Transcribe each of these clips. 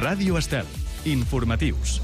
Ràdio Estel. Informatius.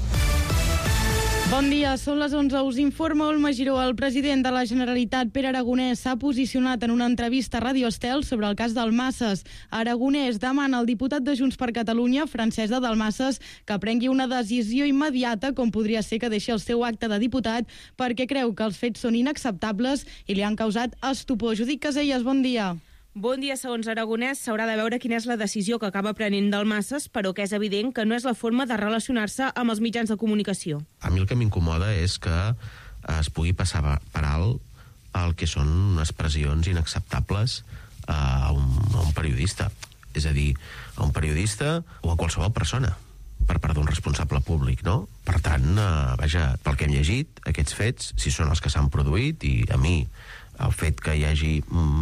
Bon dia, són les 11. Us informa Olma Giró. El president de la Generalitat, Pere Aragonès, s'ha posicionat en una entrevista a Ràdio Estel sobre el cas Dalmases. Aragonès demana al diputat de Junts per Catalunya, Francesc de Dalmases, que prengui una decisió immediata, com podria ser que deixi el seu acte de diputat, perquè creu que els fets són inacceptables i li han causat estupor. Judit Caselles, bon dia. Bon dia. Segons Aragonès, s'haurà de veure quina és la decisió que acaba prenent Dalmases, però que és evident que no és la forma de relacionar-se amb els mitjans de comunicació. A mi el que m'incomoda és que es pugui passar per alt el que són expressions inacceptables a un periodista. És a dir, a un periodista o a qualsevol persona per part d'un responsable públic, no? Per tant, vaja, pel que hem llegit, aquests fets, si són els que s'han produït, i a mi el fet que hi hagi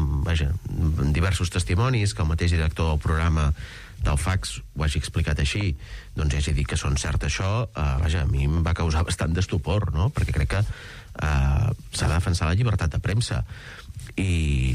diversos testimonis, que el mateix director del programa del Fax ho hagi explicat així, doncs hagi dit que són cert això, vaja, a mi em va causar bastant d'estupor, no? Perquè crec que s'ha de defensar la llibertat de premsa i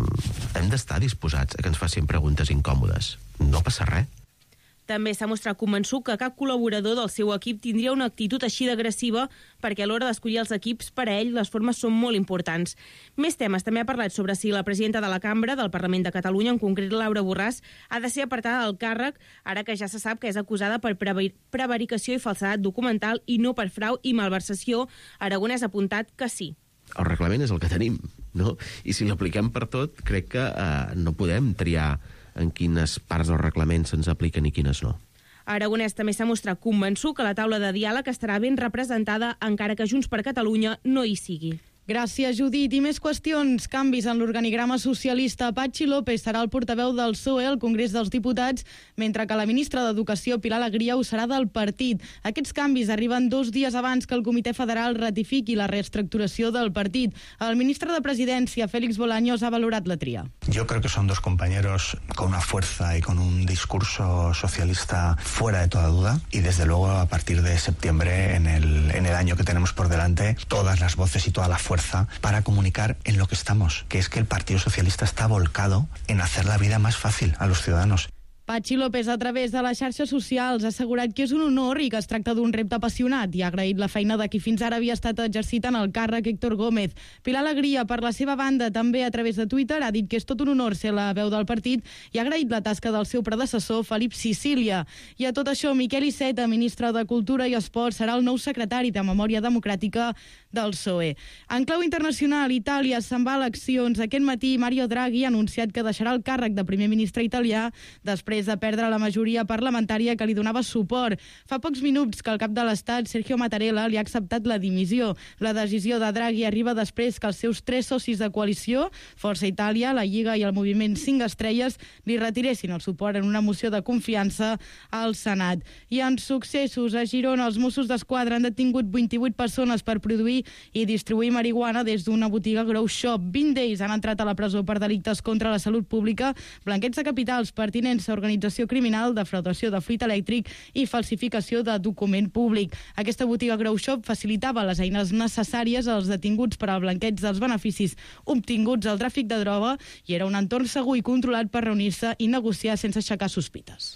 hem d'estar disposats a que ens facin preguntes incòmodes. No passa res. També s'ha mostrat convençut que cap col·laborador del seu equip tindria una actitud així d'agressiva, perquè a l'hora d'escollir els equips, per a ell les formes són molt importants. Més temes. També ha parlat sobre si la presidenta de la Cambra del Parlament de Catalunya, en concret Laura Borràs, ha de ser apartada del càrrec, ara que ja se sap que és acusada per prevaricació i falsedat documental i no per frau i malversació. Aragonès ha apuntat que sí. El reglament és el que tenim, no? I si l'apliquem per tot, crec que no podem triar en quines parts del reglament se'ns apliquen i quines no. Aragonès també s'ha mostrat convençut que la taula de diàleg estarà ben representada, encara que Junts per Catalunya no hi sigui. Gràcies, Judit. I més qüestions. Canvis en l'organigrama socialista. Patxi López serà el portaveu del PSOE al Congrés dels Diputats, mentre que la ministra d'Educació, Pilar Alegria, ho serà del partit. Aquests canvis arriben 2 dies abans que el Comitè Federal ratifiqui la reestructuració del partit. El ministre de Presidència, Félix Bolaños, ha valorat la tria. Yo creo que son dos compañeros con una fuerza y con un discurso socialista fuera de toda duda, y desde luego a partir de septiembre, en el año que tenemos por delante, todas las voces y toda la fuerza para comunicar en lo que estamos, que es que el Partido Socialista está volcado en hacer la vida más fácil a los ciudadanos. Patxi López, a través de les xarxes socials, ha assegurat que és un honor i que es tracta d'un repte apassionat i ha agraït la feina de qui fins ara havia estat exercitant el càrrec, Héctor Gómez. Pilar Alegria, per la seva banda, també a través de Twitter, ha dit que és tot un honor ser la veu del partit i ha agraït la tasca del seu predecessor, Felip Sicília. I a tot això, Miquel Iceta, ministre de Cultura i Esport, serà el nou secretari de Memòria Democràtica del PSOE. En clau internacional, Itàlia se'n va a eleccions. Aquest matí, Mario Draghi ha anunciat que deixarà el càrrec de primer ministre italià després de perdre la majoria parlamentària que li donava suport. Fa pocs minuts que el cap de l'Estat, Sergio Mattarella, li ha acceptat la dimissió. La decisió de Draghi arriba després que els seus 3 socis de coalició, Força Itàlia, la Lliga i el Moviment 5 Estrelles, li retiressin el suport en una moció de confiança al Senat. I en successos, a Girona, els Mossos d'Esquadra han detingut 28 persones per produir i distribuir marihuana des d'una botiga Grow Shop. 20 d'ells han entrat a la presó per delictes contra la salut pública, blanqueig de capitals, pertinença a organització criminal, defraudació de fluid elèctric i falsificació de document públic. Aquesta botiga Grow Shop facilitava les eines necessàries als detinguts per al blanqueig dels beneficis obtinguts al tràfic de droga i era un entorn segur i controlat per reunir-se i negociar sense aixecar sospites.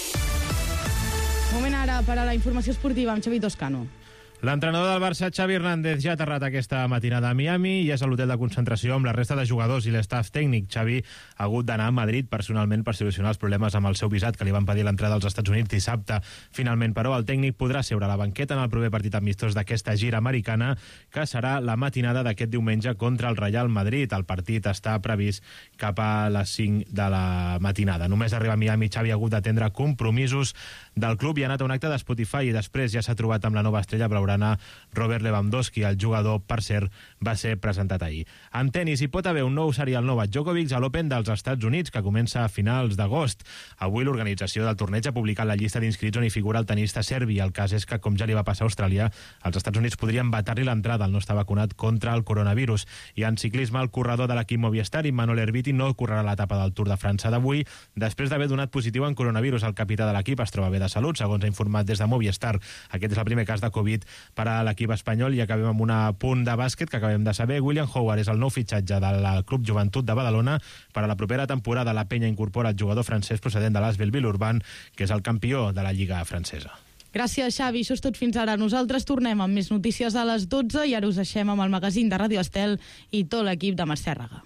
Moment ara per a la informació esportiva amb Xavi Toscano. L'entrenador del Barça, Xavi Hernández, ja ha aterrat aquesta matinada a Miami i és a l'hotel de concentració amb la resta de jugadors i l'estaf tècnic. Xavi ha hagut d'anar a Madrid personalment per solucionar els problemes amb el seu visat que li van pedir l'entrada als Estats Units dissabte. Finalment, però, el tècnic podrà seure a la banqueta en el proper partit amistós d'aquesta gira americana, que serà la matinada d'aquest diumenge contra el Real Madrid. El partit està previst cap a les 5 de la matinada. Només arriba a Miami, Xavi ha hagut d'atendre compromisos del club i ha anat a un acte de Spotify i després ja s'ha trobat amb la nova estrella blaugrana Robert Lewandowski. El jugador, per cert, va ser presentat ahir. En tenis hi pot haver un nou serial Novak Djokovic a l'Open dels Estats Units, que comença a finals d'agost. Avui l'organització del torneig ha publicat la llista d'inscrits on hi figura el tenista serbi. El cas és que, com ja li va passar a Austràlia, els Estats Units podrien vetar-li l'entrada al no estar vacunat contra el coronavirus. I en ciclisme, el corredor de l'equip Movistar, Immanuel Erviti, no correrà l'etapa del Tour de França d'avui, després d'haver donat positiu en coronavirus. El capità de l'equip es troba bé de salut, segons ha informat des de Movistar. Aquest és el primer cas de Covid per a l'equip espanyol. I acabem amb un punt de bàsquet que acabem de saber. William Howard és el nou fitxatge del Club Joventut de Badalona. Per a la propera temporada la penya incorpora el jugador francès procedent de l'Asvel Villeurbanne, que és el campió de la Lliga francesa. Gràcies, Xavi. Això és tot fins ara. Nosaltres tornem amb més notícies a les 12 i ara us deixem amb el magazín de Ràdio Estel i tot l'equip de Mercè Raga.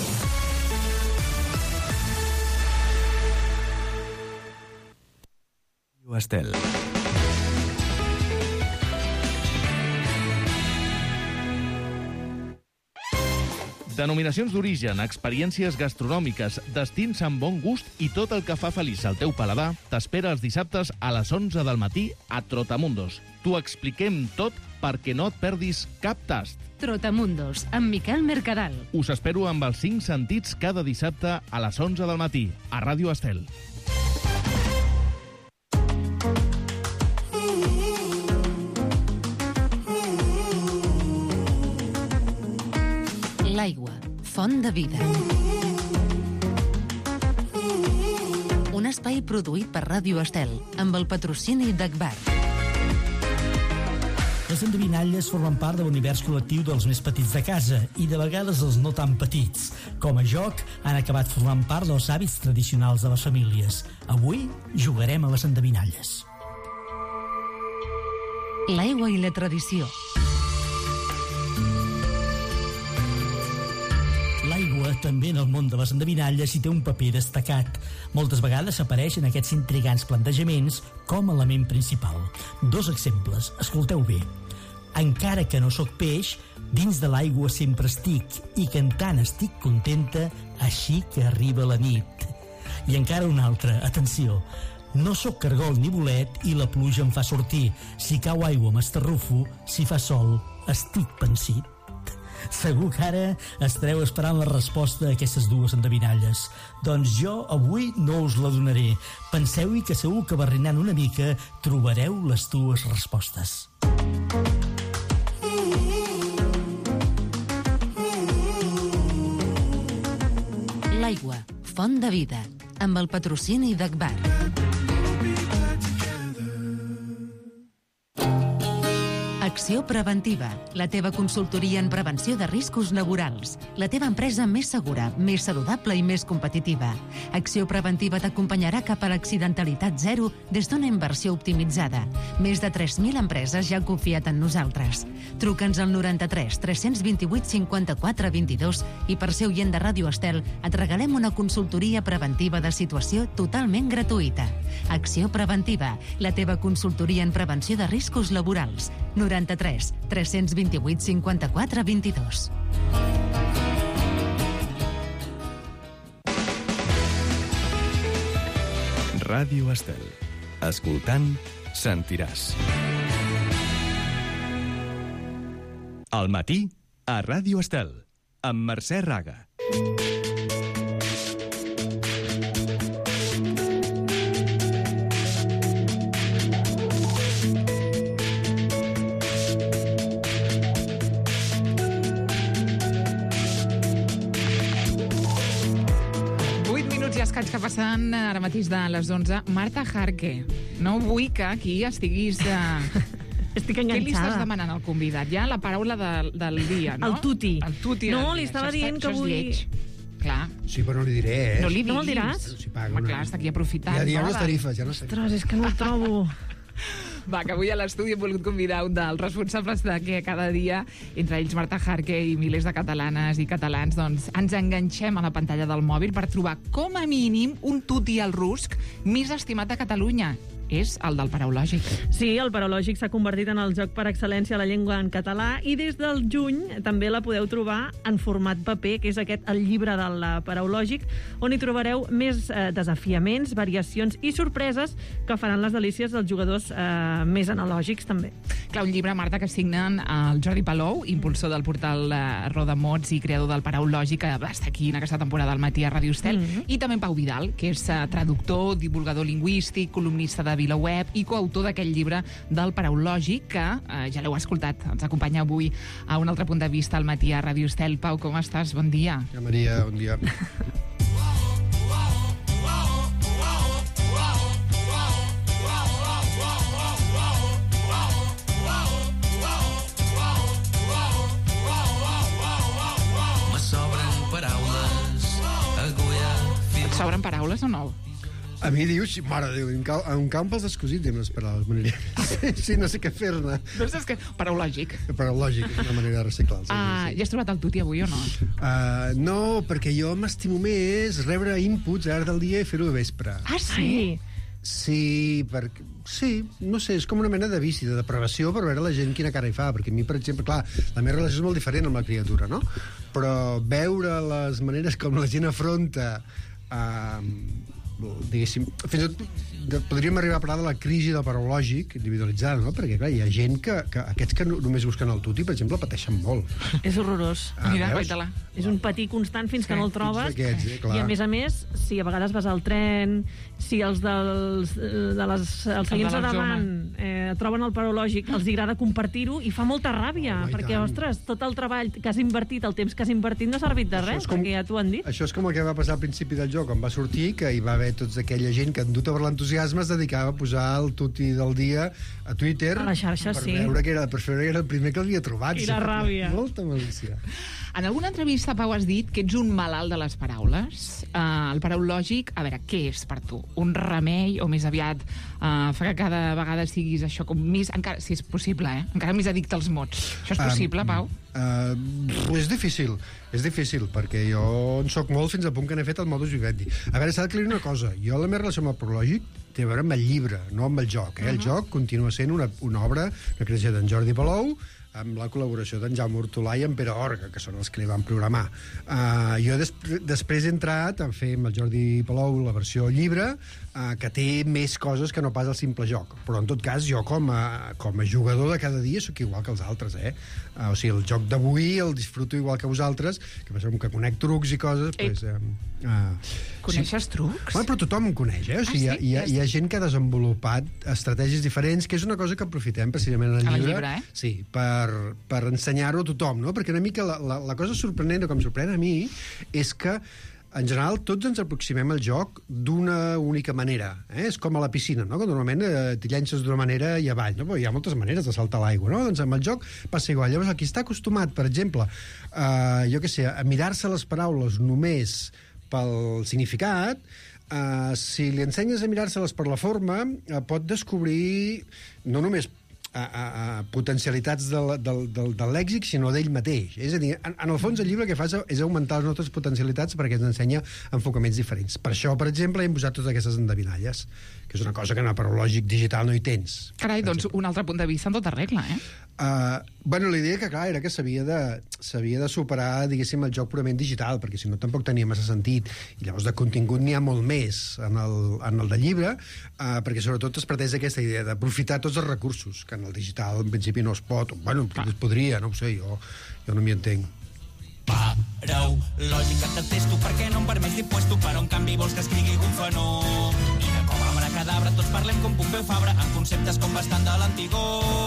Estel. Denominacions d'origen, experiències gastronòmiques, destins amb bon gust i tot el que fa feliç al teu paladar t'espera els dissabtes a les 11 del matí a Trotamundos. T'ho expliquem tot perquè no et perdis cap tast. Trotamundos, amb Miquel Mercadal. Us espero amb els 5 sentits cada dissabte a les 11 del matí a Ràdio Estel. L'aigua, font de vida. Un espai produït per Ràdio Estel, amb el patrocini d'Agbar. Les endevinalles formen part de l'univers col·lectiu dels més petits de casa i de vegades els no tan petits. Com a joc, han acabat formant part dels hàbits tradicionals de les famílies. Avui jugarem a les endevinalles. L'aigua i la tradició. L'aigua, també en el món de les endevinalles, hi té un paper destacat. Moltes vegades apareix en aquests intrigants plantejaments com a element principal. 2 exemples, escolteu bé. Encara que no sóc peix, dins de l'aigua sempre estic, i cantant estic contenta, així que arriba la nit. I encara un altre, atenció. No sóc cargol ni bolet i la pluja em fa sortir. Si cau aigua m'estarrufo, si fa sol estic pensit. Segur que ara estareu esperant la resposta a aquestes 2 endevinalles. Doncs jo avui no us la donaré. Penseu-hi que segur que barrinant una mica trobareu les 2 respostes. L'aigua, font de vida, amb el patrocini d'Agbar. Acció preventiva, la teva consultoria en prevenció de riscos laborals. La teva empresa més segura, més saludable i més competitiva. Acció preventiva t'acompanyarà cap a l'accidentalitat zero des d'una inversió optimitzada. Més de 3.000 empreses ja han confiat en nosaltres. Truca'ns al 93 328 54 22 i per ser oient de Ràdio Estel et regalem una consultoria preventiva de situació totalment gratuïta. Acció preventiva, la teva consultoria en prevenció de riscos laborals. 93 328 54 22. Ràdio Estel. Escoltant, sentiràs. Al matí, a Ràdio Estel, amb Mercè Raga. Que passen ara mateix de les 11. Marta Jarque, no vull que aquí estiguis... Estic enganxada. Què li estàs demanant al convidat? Ja la paraula del dia, no? El tuti. El tuti. No, li estava dient que avui... Clar. Sí, però no li diré, No li diguis. No me'l diràs? Si paga, Home, clar, està aquí aprofitant. Ja diem les tarifes, ja no sé. Ostres, és que no el trobo. Va, que avui a l'estudi hem volgut convidar un dels responsables de que cada dia, entre ells Marta Jarque i milers de catalanes i catalans, doncs ens enganxem a la pantalla del mòbil per trobar com a mínim un tuti al rusc més estimat de Catalunya. És el del Paraulògic. Sí, el Paraulògic s'ha convertit en el joc per excel·lència a la llengua en català i des del juny també la podeu trobar en format paper, que és aquest, el llibre del Paraulògic, on hi trobareu més desafiaments, variacions i sorpreses que faran les delícies dels jugadors més analògics, també. Clar, un llibre, Marta, que signen el Jordi Palou, impulsor del portal Rodamots i creador del Paraulògic, que va estar aquí en aquesta temporada al matí a Ràdio Estel, i també en Pau Vidal, que és traductor, divulgador lingüístic, columnista de VilaWeb i coautor d'aquell llibre del Paraulògic, que ja l'heu escoltat, ens acompanya avui a un altre punt de vista al matí a Ràdio Estel. Pau, com estàs? Bon dia. Ja, Maria, bon dia. Sobren paraules o no? A mi dius, mare de Déu, em cau pels descosits amb les paraules, m'aniria. Sí, no sé què fer-ne. Doncs és que paraulògic. Paraulògic, és una manera de reciclar. Sí. Ja has trobat el tuti avui o no? No, perquè jo m'estimo més rebre inputs a l'hora del dia i fer-ho de vespre. Ah, sí? Sí, perquè... Sí, no sé, és com una mena de vici, de depravació per veure la gent quina cara hi fa, perquè a mi, per exemple, clar, la meva relació és molt diferent amb la criatura, no? Però veure les maneres com la gent afronta diguéssim, fins i tot podríem arribar a parlar de la crisi del paraulògic individualitzada, no? Perquè, clar, hi ha gent que aquests que només busquen el tuti, per exemple, pateixen molt. És horrorós. Mira, veus? guaita-la. És un patir constant fins que no el trobes. Aquests, clar. I, a més, si a vegades vas al tren, si els els seients de davant troben el paraulògic, els agrada compartir-ho i fa molta ràbia, perquè, ostres, tot el treball que has invertit, el temps que has invertit no ha servit de res, perquè ja t'ho han dit. Això és com el que va passar al principi del joc, on va sortir, que hi va haver tota aquella gent que, enduta per l'entusiasme, es dedicava a posar el tuti del dia a Twitter a la xarxa, per sí. veure que era el primer que l'havia trobat. I la ràbia. Molta malícia. En alguna entrevista, Pau, has dit que ets un malalt de les paraules. El paraulògic, a veure, què és per tu? Un remei o més aviat fa que cada vegada siguis això com més... Encara, si és possible, encara més addicte als mots. Això és possible, Pau? És difícil, perquè jo en soc molt fins al punt que n'he fet el modus vivendi. A veure, s'ha d'aclarir una cosa. Jo la meva relació amb el paraulògic té a veure amb el llibre, no amb el joc. El joc continua sent una obra, una creació d'en Jordi Palou, amb la col·laboració d'en Jaume Hortolà i en Pere Orga, que són els que li van programar. Jo després he entrat a fer amb el Jordi Palou la versió llibre, que té més coses que no pas el simple joc. Però, en tot cas, jo com a jugador de cada dia sóc igual que els altres, O sigui, el joc d'avui el disfruto igual que vosaltres, que passa que conec trucs i coses, doncs... Coneixes trucs? Bueno, però tothom en coneix, O sigui, hi ha gent que ha desenvolupat estratègies diferents, que és una cosa que aprofitem precisament en el llibre. Sí, per ensenyar-ho a tothom, no? Perquè una mica la cosa sorprenent, o que em sorprèn a mi, és que en general, tots ens aproximem al joc d'una única manera. És com a la piscina, no? Que normalment t'hi llences d'una manera i avall, no? Però hi ha moltes maneres de saltar a l'aigua, no? Doncs amb el joc passa igual. Llavors, el qui està acostumat, per exemple, jo què sé, a mirar-se les paraules només pel significat, si li ensenyes a mirar-se-les per la forma, pot descobrir no només potencialitats del lèxic, sinó d'ell mateix. És a dir, en el fons el llibre que fa és augmentar les nostres potencialitats perquè ens ensenya enfocaments diferents. Per això, per exemple, hem posat totes aquestes endevinalles, que és una cosa que en el paraulògic digital no hi tens. Carai, doncs un altre punt de vista en tota regla, Bueno, la idea que, clar, era que s'havia de superar, diguéssim, el joc purament digital, perquè si no tampoc tenia massa sentit. I llavors de contingut n'hi ha molt més en el de llibre, perquè sobretot es preteix aquesta idea d'aprofitar tots els recursos, que en el digital en principi no es pot, bueno, es podria, no ho sé, jo no m'hi entenc. Parau, lògica, detesto perquè no em permets d'impuesto, però en canvi vols que escrigui un fenó. Mira com a cadabra, tots parlem com Pompeu Fabra, en conceptes com bastant de l'antigó.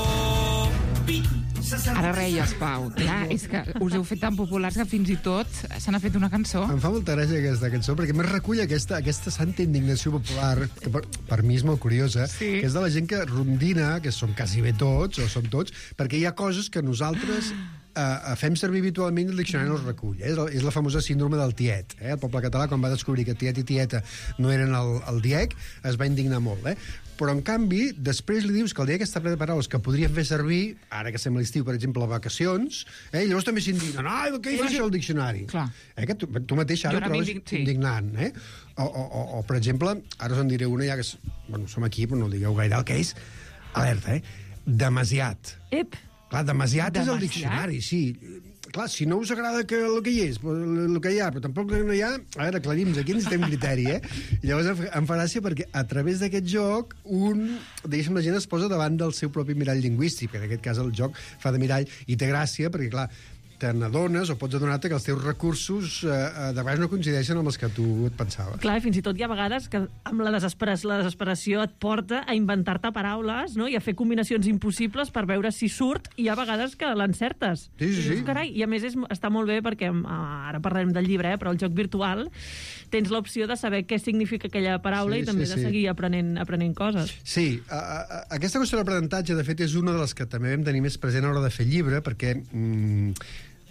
Ara reies, Pau. Clar, és que us heu fet tan populars que fins i tot se n'ha fet una cançó. Em fa molta gràcia aquesta cançó, perquè més recull aquesta santa indignació popular, que per mi és molt curiosa, que és de la gent que rondina, que som quasi bé tots, o som tots, perquè hi ha coses que nosaltres fem servir habitualment i el diccionari no es recull. És la famosa síndrome del tiet. El poble català, quan va descobrir que tiet i tieta no eren el diec, es va indignar molt. Però, en canvi, després li dius que el diec està ple de paraules que podrien fer servir, ara que estem a l'estiu, per exemple, a vacacions, i llavors també s'indignen. Què hi fa això al diccionari? Que tu mateix ara trobes indignant. O, per exemple, ara us en diré una, ja que som aquí, però no ho digueu gaire, el que és, alerta, demasiat. Clar, demasiat és el diccionari, sí. Clar, si no us agrada el que hi és, el que hi ha, però tampoc no hi ha... A veure, aclarim-nos, aquí necessitem criteri, I llavors em fa gràcia perquè a través d'aquest joc diguéssim, la gent es posa davant del seu propi mirall lingüístic, que en aquest cas el joc fa de mirall, i té gràcia perquè, clar, te n'adones o pots adonar-te que els teus recursos de vegades no coincideixen amb els que tu et pensaves. Clar, fins i tot hi ha vegades que amb la desesperació et porta a inventar-te paraules, no? I a fer combinacions impossibles per veure si surt, i hi ha vegades que l'encertes. Sí. Carai, i a més està molt bé perquè, ara parlarem del llibre, però el joc virtual tens l'opció de saber què significa aquella paraula i també de seguir aprenent coses. Sí, aquesta qüestió de l'aprenentatge, de fet, és una de les que també vam tenir més present a l'hora de fer llibre, perquè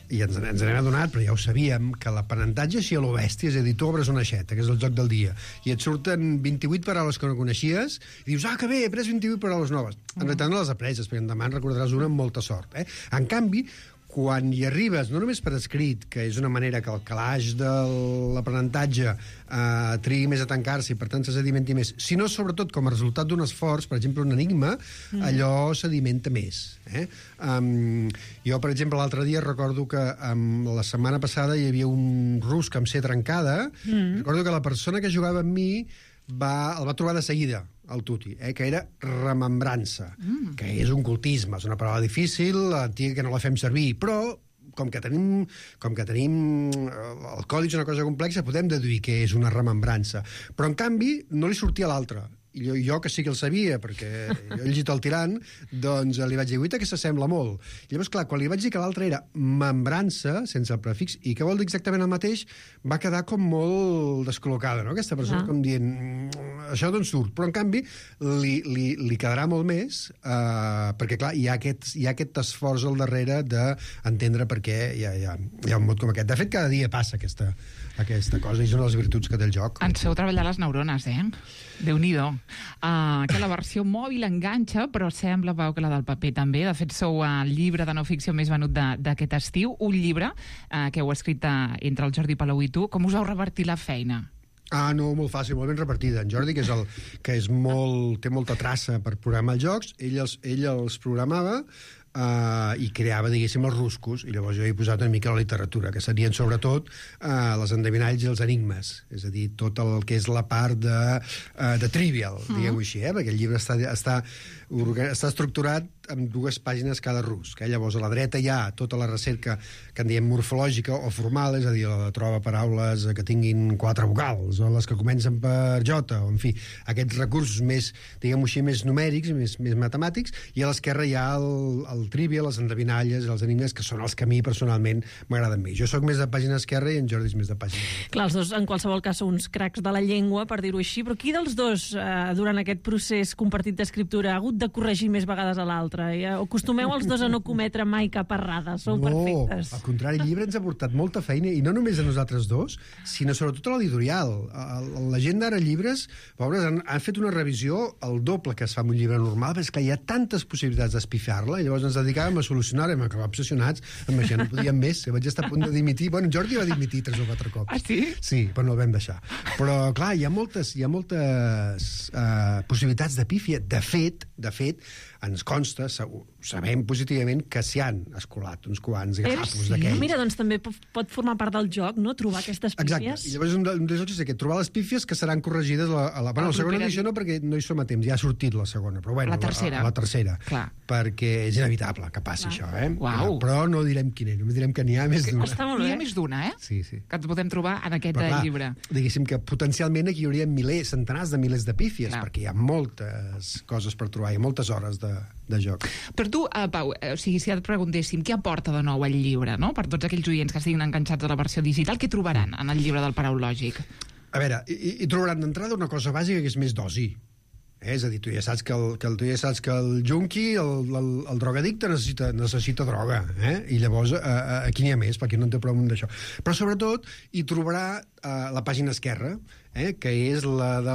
i ens n'hem adonat, però ja ho sabíem, que l'aprenentatge així a lo bèstia, és a dir, tu obres una aixeta, que és el joc del dia, i et surten 28 paraules que no coneixies, i dius, que bé, he pres 28 paraules noves. En realitat no les has apreses, perquè demà en recordaràs una amb molta sort. En canvi, quan hi arribes, no només per escrit, que és una manera que el calaix de l'aprenentatge trigui més a tancar-se i per tant se sedimenti més, sinó sobretot com a resultat d'un esforç, per exemple un enigma, allò sedimenta més. Jo, per exemple, l'altre dia recordo que la setmana passada hi havia un rus que em sé trencada, recordo que la persona que jugava amb mi el va trobar de seguida, el tuti, que era remembrança, que és un cultisme, és una paraula difícil, antiga que no la fem servir, però com que tenim el codi és una cosa complexa, podem deduir que és una remembrança. Però, en canvi, no li sortia l'altre. I jo, que sí que el sabia, perquè jo he llegit el Tirant, doncs li vaig dir, guaita, que s'assembla molt. I llavors, clar, quan li vaig dir que l'altre era membrança, sense el prefix, i que vol dir exactament el mateix, va quedar com molt descol·locada, no?, aquesta persona, com dient, això d'on surt? Però, en canvi, li quedarà molt més, perquè, clar, hi ha aquest esforç al darrere d'entendre per què hi ha un mot com aquest. De fet, cada dia passa aquesta cosa, i són les virtuts que té el joc. Ens feu treballar les neurones, Déu-n'hi-do. Que la versió mòbil enganxa, però sembla, Pau, que la del paper també. De fet, sou el llibre de no ficció més venut d'aquest estiu, un llibre que heu escrit entre el Jordi Palou i tu. Com us vau repartir la feina? No, molt fàcil, molt ben repartida. En Jordi, que té molta traça per programar els jocs, ell els programava i creava, diguéssim, els ruscos, i llavors jo he posat una mica la literatura, que serien sobretot les endevinalls i els enigmes, és a dir, tot el que és la part de trivial, diguem-ho així, perquè el llibre està estructurat amb 2 pàgines cada rus, que llavors a la dreta hi ha tota la recerca que en diem morfològica o formal, és a dir, la de troba paraules que tinguin 4 vocals, o les que comencen per J, o en fi, aquests recursos més, diguem-ho així, més numèrics, més matemàtics, i a l'esquerra hi ha el trivial, les endevinalles, els enigmes, que són els que a mi personalment m'agraden més. Jo sóc més de pàgina esquerra i en Jordi és més de pàgina dreta. Clar, els dos en qualsevol cas són uns cracs de la llengua, per dir-ho així, però qui dels dos, durant aquest procés compartit d'escriptura, ha hagut de corregir més vegades a l'altre? Acostumeu els dos a no cometre mai cap errada, sou perfectes. No, al contrari, el llibre ens ha portat molta feina, i no només a nosaltres dos, sinó sobretot a l'editorial. La gent d'Ara Llibres, pobres, han fet una revisió el doble que es fa amb un llibre normal, perquè és que hi ha tantes possibilitats d'espifiar-la, i llavors ens dedicàvem a solucionar, vam acabar obsessionats amb això, no podíem més, vaig estar a punt de dimitir. Bueno, Jordi va dimitir 3 o 4 cops. Ah, sí? Sí, però no el vam deixar. Però, clar, hi ha moltes possibilitats de pífia. De fet, ens consta, sabem positivament, que s'hi han escolat uns quants gapos d'aquells. Mira, doncs també pot formar part del joc, no?, trobar aquestes pífies. Exacte. I llavors un dels jocs és aquest, trobar les pífies que seran corregides a la segona edició, no, perquè no hi som a temps, ja ha sortit la segona, però bueno, la tercera. Clar. Perquè és inevitable que passi això, Uau. Però no direm quina, només direm que n'hi ha més d'una. Està molt bé. N'hi ha més d'una, Sí. Que ens podem trobar en aquest llibre. Diguéssim que potencialment aquí hi hauria centenars de milers de pífies, perquè hi ha moltes coses per trobar, hi ha moltes hores de joc. Per tu, Pau, si et preguntéssim què aporta de nou el llibre, no?, per tots aquells oients que estiguin enganxats a la versió digital, què trobaran en el llibre del Paraulògic? A veure, hi trobaran d'entrada una cosa bàsica que és més dosi. És a dir, tu ja saps que el junkie, el drogadicte necessita droga, i llavors aquí n'hi ha més, perquè no en té prou d'això. Però sobretot hi trobarà la pàgina esquerra, que és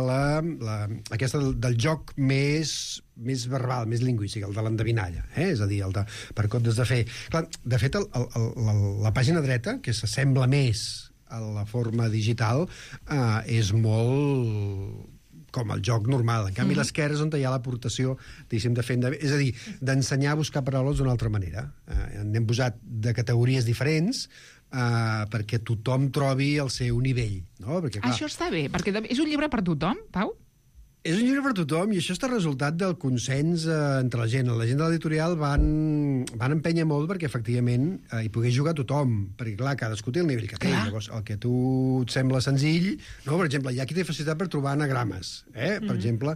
aquesta del joc més verbal, més lingüístic, el de l'endevinalla, és a dir, el de per comptes de fer. Clar, de fet, la pàgina dreta, que s'assembla més a la forma digital, és molt com el joc normal. En canvi, l'esquerra és on hi ha l'aportació, diguéssim, és a dir, d'ensenyar a buscar paraules d'una altra manera. N'hem posat de categories diferents perquè tothom trobi el seu nivell. No? Perquè, clar, això està bé, perquè és un llibre per tothom, Pau? És un llibre per tothom, i això està resultat del consens entre la gent. La gent de l'editorial van empènyer molt perquè, efectivament, hi pogués jugar tothom, perquè, clar, cadascú té el nivell que té. Llavors, el que a tu et sembla senzill, no? Per exemple, hi ha qui té facilitat per trobar anagrames. Per exemple,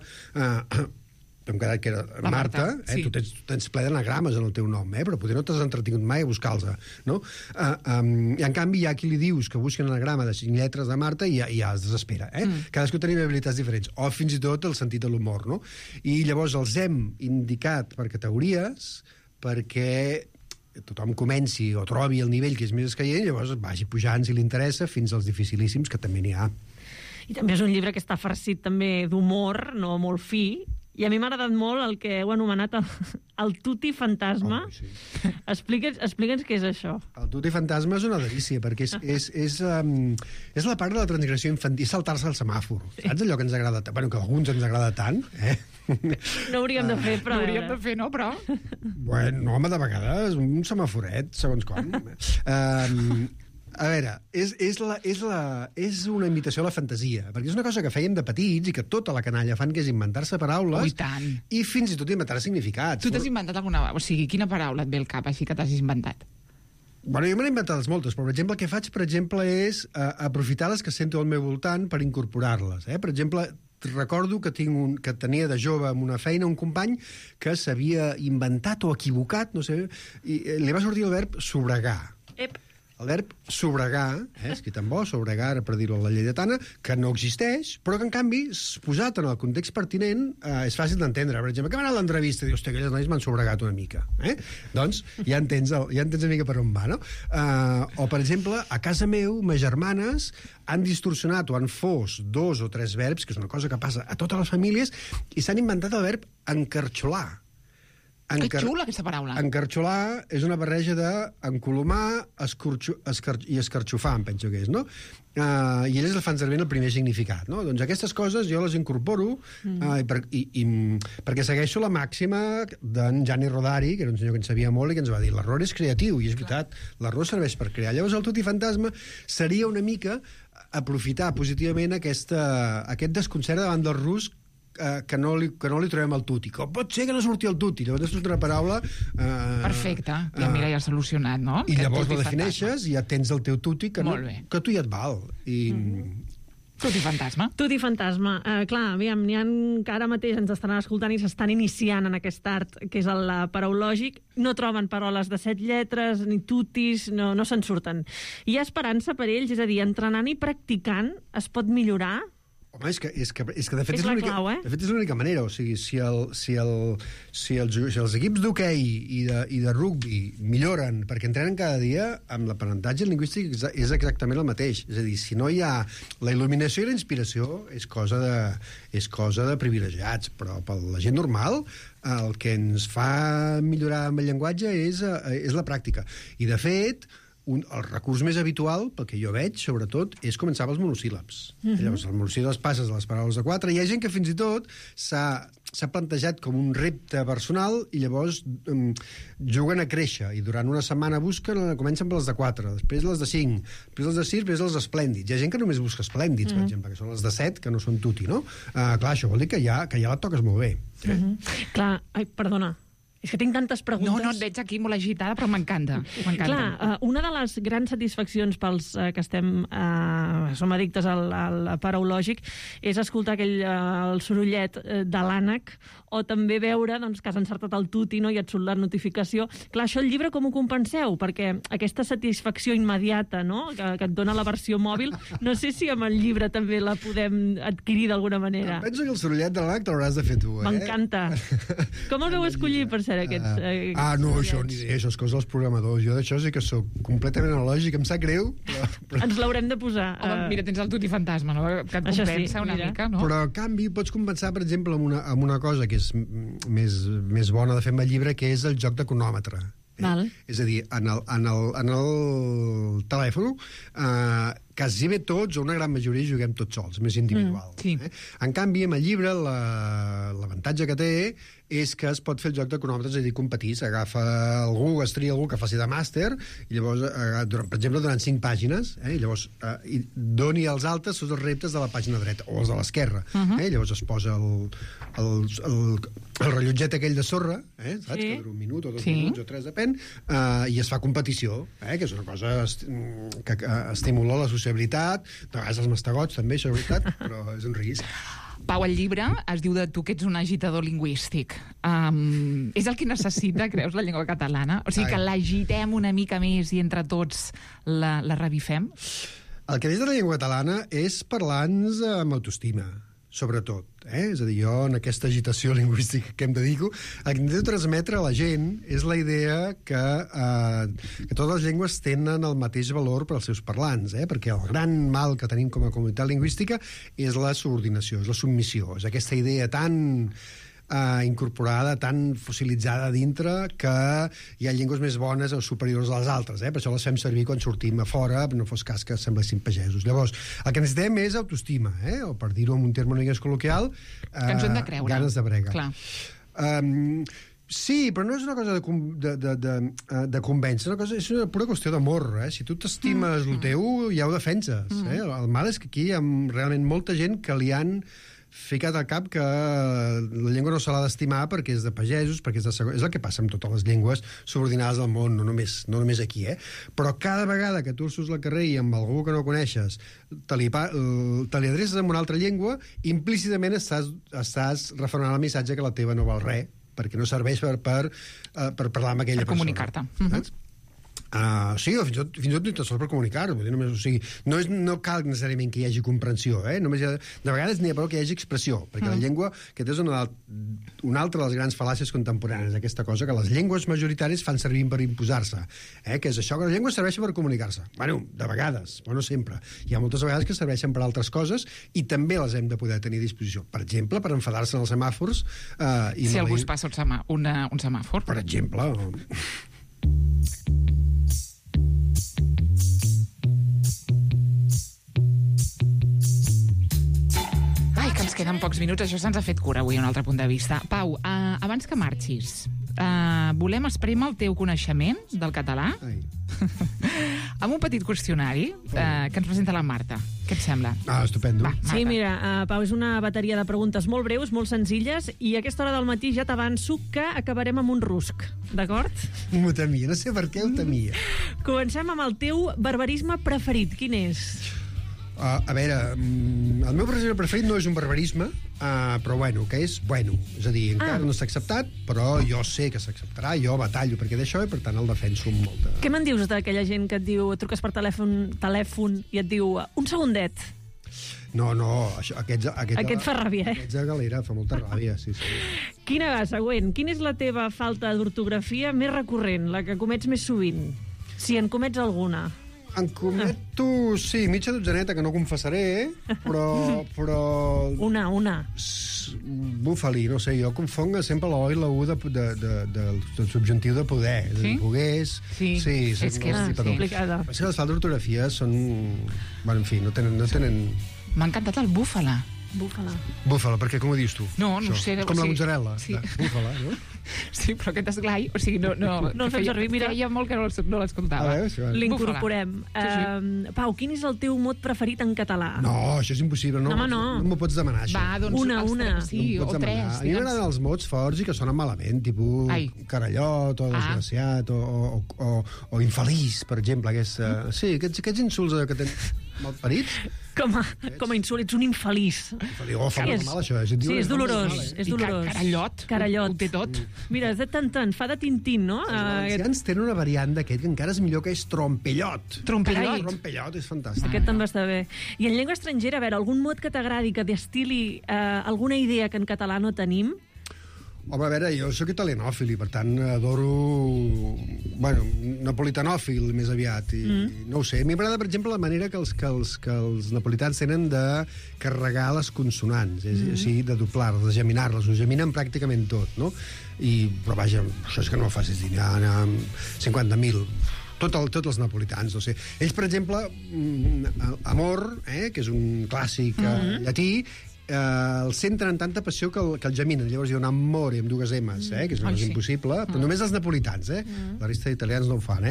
hem quedat que era Marta, tu tens ple d'anagrames en el teu nom, però potser no t'has entretingut mai a buscar-los, no? I en canvi hi ha qui li dius que busquen anagrama de 5 lletres de Marta i ja es desespera. Cadascú tenim habilitats diferents, o fins i tot el sentit de l'humor, no? I llavors els hem indicat per categories perquè tothom comenci o trobi el nivell que és més escaient, llavors vagi pujant, si li interessa, fins als dificilíssims, que també n'hi ha. I també és un llibre que està farcit també d'humor, no molt fi, i a mi m'ha agradat molt el que heu anomenat el tuti fantasma. Sí. Explica'ns què és això. El tuti fantasma és una delícia, perquè és la part de la transgressió infantil, saltar-se el semàfor. Saps allò que ens agrada tant? Bueno, que a alguns ens agrada tant, No hauríem de fer, però... No hauríem de fer, no, però... Bueno, home, de vegades, un semàforet, segons com. A veure, és una imitació a la fantasia, perquè és una cosa que fèiem de petits i que tota la canalla fan, que és inventar-se paraules i fins i tot inventar significats. Tu t'has inventat alguna... O sigui, quina paraula et ve al cap així que t'has inventat? Bueno, jo me n'he inventat moltes, però, per exemple, el que faig, per exemple, és aprofitar les que sento al meu voltant per incorporar-les. Per exemple, recordo que tenia de jove amb una feina un company que s'havia inventat o equivocat, no sé, i li va sortir el verb sobregar. El verb sobregar, escrit en bo, sobregar, per dir-ho a la lleidatana, que no existeix, però que, en canvi, posat en el context pertinent, és fàcil d'entendre. Per exemple, que va anar a l'entrevista i dius, hòstia, aquelles noies m'han sobregat una mica. Doncs ja entens una mica per on va, no? O, per exemple, a casa meu, mes germanes han distorsionat o han fos 2 o 3 verbs, que és una cosa que passa a totes les famílies, i s'han inventat el verb encarxolar. Que xula, aquesta paraula. Encarxolar és una barreja d'encolomar i escarxofar, em penso que és, no? I elles el fan servir en el primer significat, no? Doncs aquestes coses jo les incorporo perquè segueixo la màxima d'en Gianni Rodari, que era un senyor que en sabia molt i que ens va dir l'error és creatiu, i és veritat, l'error serveix per crear. Llavors el tuti fantasma seria una mica aprofitar positivament aquest desconcert davant del rus que no li trobem el tuti. Com pot ser que no surti el tuti? Llavors és una paraula... Perfecte. Ja mira, ja solucionat, no? I llavors la defineixes i ja tens el teu tuti que tu ja et val. Tuti fantasma. Tuti fantasma. Clar, aviam, n'hi ha que ara mateix ens estaran escoltant i s'estan iniciant en aquest art, que és el paraulògic. No troben paraules de 7 lletres, ni tutis, no se'n surten. Hi ha esperança per ells, és a dir, entrenant i practicant es pot millorar. Home, és que de fet és l'única manera. O sigui, si els equips d'hoquei i de rugbi milloren perquè entrenen cada dia, amb l'aprenentatge lingüístic és exactament el mateix. És a dir, si no hi ha la il·luminació i la inspiració, és cosa de privilegiats, però per la gent normal el que ens fa millorar amb el llenguatge és la pràctica. I, de fet, el recurs més habitual, pel que jo veig, sobretot, és començar pels monosíl·labs. Llavors, els monosíl·labs passes a les paraules de 4. Hi ha gent que fins i tot s'ha plantejat com un repte personal i llavors juguen a créixer i durant una setmana comencen per les de 4, després les de 5, després les de 6, després els esplèndids. Hi ha gent que només busca esplèndids, per exemple, que són les de 7, que no són tuti, no? Clar, això vol dir que ja la toques molt bé. Clar, perdona, és que tinc tantes preguntes. No, et veig aquí molt agitada, però m'encanta. Clar, una de les grans satisfaccions pels que som addictes al paraulògic és escoltar el sorollet de l'ànec o també veure que has encertat el tuti i et surt la notificació. Clar, això el llibre com ho compenseu? Perquè aquesta satisfacció immediata que et dona la versió mòbil, no sé si amb el llibre també la podem adquirir d'alguna manera. Penso que el sorollet de l'ànec t'hauràs de fer tu, M'encanta. Com el veu escollir, per ser aquests... No, això és cosa dels programadors. Jo d'això sí que sóc completament analògic, em sap greu, però... Ens l'haurem de posar. Home, mira, tens el tuti fantasma, no? Que et compensa una mica, no? Però, a canvi, pots compensar, per exemple, amb una cosa que és més bona de fer amb el llibre, que és el joc de cronòmetre. És a dir, en el telèfon quasi bé tots, o una gran majoria, juguem tots sols, més individual. En canvi, amb el llibre, l'avantatge que té és que es pot fer el joc de cronòmetres, és a dir, competir. S'agafa algú, es tria algú que faci de màster, i llavors, per exemple, durant 5 pàgines, i llavors doni als altres tots els reptes de la pàgina dreta, o els de l'esquerra. Llavors es posa el rellotget aquell de sorra, saps? Que dura 1 minut o 2 minuts o 3, depèn, i es fa competició, que és una cosa que estimula la sociabilitat, de vegades els mastegots també, això és veritat, però és un risc. Pau, el llibre es diu de tu que ets un agitador lingüístic. És el que necessita, creus, la llengua catalana? O sigui, que l'agitem una mica més i entre tots la revifem? El que des de la llengua catalana és parlar-nos amb autoestima, sobretot. És a dir, jo, en aquesta agitació lingüística que em dedico, el que intento transmetre a la gent és la idea que totes les llengües tenen el mateix valor per als seus parlants, perquè el gran mal que tenim com a comunitat lingüística és la subordinació, és la submissió, és aquesta idea tan incorporada, tan fossilitzada dintre, que hi ha llengües més bones o superiors a les altres. Per això les fem servir quan sortim a fora, no fos cas que semblessin pagesos. Llavors, el que necessitem és autoestima, o per dir-ho amb un terme una mica col·loquial, que ens hem de creure. Ganes de brega. Clar. Sí, però no és una cosa de convèncer, és una pura qüestió d'amor. Si tu t'estimes el teu, ja ho defenses. El mal és que aquí hi ha realment molta gent que li han ficat al cap que la llengua no se l'ha d'estimar perquè és de pagesos, perquè és el que passa amb totes les llengües subordinades al món, no només aquí, Però cada vegada que tu surts al carrer i amb algú que no coneixes te li adreces en una altra llengua, implícitament estàs referent al missatge que la teva no val res, perquè no serveix per parlar amb aquella persona. Per comunicar-te. Sí, o fins i tot ni tot sols per comunicar-ho. No cal necessàriament que hi hagi comprensió. Només de vegades n'hi ha prou que hi hagi expressió, perquè la llengua, que és una altra de les grans fal·làcies contemporànies, aquesta cosa, que les llengües majoritàries fan servir per imposar-se. Que és això, que les llengües serveixen per comunicar-se. Bueno, de vegades, però no sempre. Hi ha moltes vegades que serveixen per altres coses i també les hem de poder tenir a disposició. Per exemple, per enfadar-se en els semàfors. Si algú es passa un semàfor. Per exemple. Ens queden pocs minuts, això se'ns ha fet cura avui, un altre punt de vista. Pau, abans que marxis, volem esprémer el teu coneixement del català amb un petit qüestionari que ens presenta la Marta. Què et sembla? Estupendo. Sí, mira, Pau, és una bateria de preguntes molt breus, molt senzilles, i a aquesta hora del matí ja t'avanço que acabarem amb un rusc, d'acord? M'ho temia, no sé per què ho temia. Comencem amb el teu barbarisme preferit. Quin és? A veure, el meu preferit no és un barbarisme, però bueno, que és bueno. És a dir, encara no s'ha acceptat, però jo sé que s'acceptarà, jo batallo perquè d'això i per tant el defenso amb molta... Què me'n dius d'aquella gent que et diu, truques per telèfon i et diu un segundet? No, aquest fa ràbia, Aquest de galera, fa molta ràbia, sí. Quina va, següent. Quina és la teva falta d'ortografia més recurrent, la que comets més sovint? Si en comets alguna. En cometo, sí, mitja dotzeneta, que no confessaré, però... Una. Bufalí, no sé, jo confonc sempre la O i la U del subjuntiu de poder. Sí? Pogués... Sí, és que és complicada. És que les faltes d'ortografia són... Bueno, en fi, no tenen... M'ha encantat el búfala. Búfala, perquè com ho dius tu? No sé. Com la mozzarella. Sí. Búfala, no? Sí, però aquest esglai, o sigui, no el fem servir, mira. Feia molt que no l'escoltava. L'incorporem. Pau, quin és el teu mot preferit en català? No, això és impossible. No m'ho pots demanar, això. Va, doncs una. Sí, o tres. A mi m'agraden els mots forts i que sonen malament, tipus carallot, o desgraciat, o infeliç, per exemple. Sí, aquests insults que tenen malparits. Com a insult, ets un infeliç. Fa molt mal, això. Sí, és dolorós. És dolorós. Carallot. Ho té tot. Mira, és de tant, fa de Tintín, no? Els valencians tenen una variant d'aquest que encara és millor, que és trompellot. Trompellot és fantàstic. Aquest també està bé. I en llengua estrangera, a veure, algun mot que t'agradi, que destili alguna idea que en català no tenim? Home, a veure, jo soc italianòfil i, per tant, adoro... Bueno, napolitanòfil, més aviat. No ho sé. A mi m'agrada, per exemple, la manera que els napolitans tenen de carregar les consonants, o sigui, de doblar-les, de geminar-les. Ho geminen pràcticament tot, no? Però, vaja, això és que no ho facis dir, 50.000... Tots els napolitans, no sé. Ells, per exemple, amor, que és un clàssic llatí, el centren en tanta passió que el geminen. Llavors diuen amore amb dues M's, que és una cosa impossible, però només els napolitans, la resta d'italians no ho fan,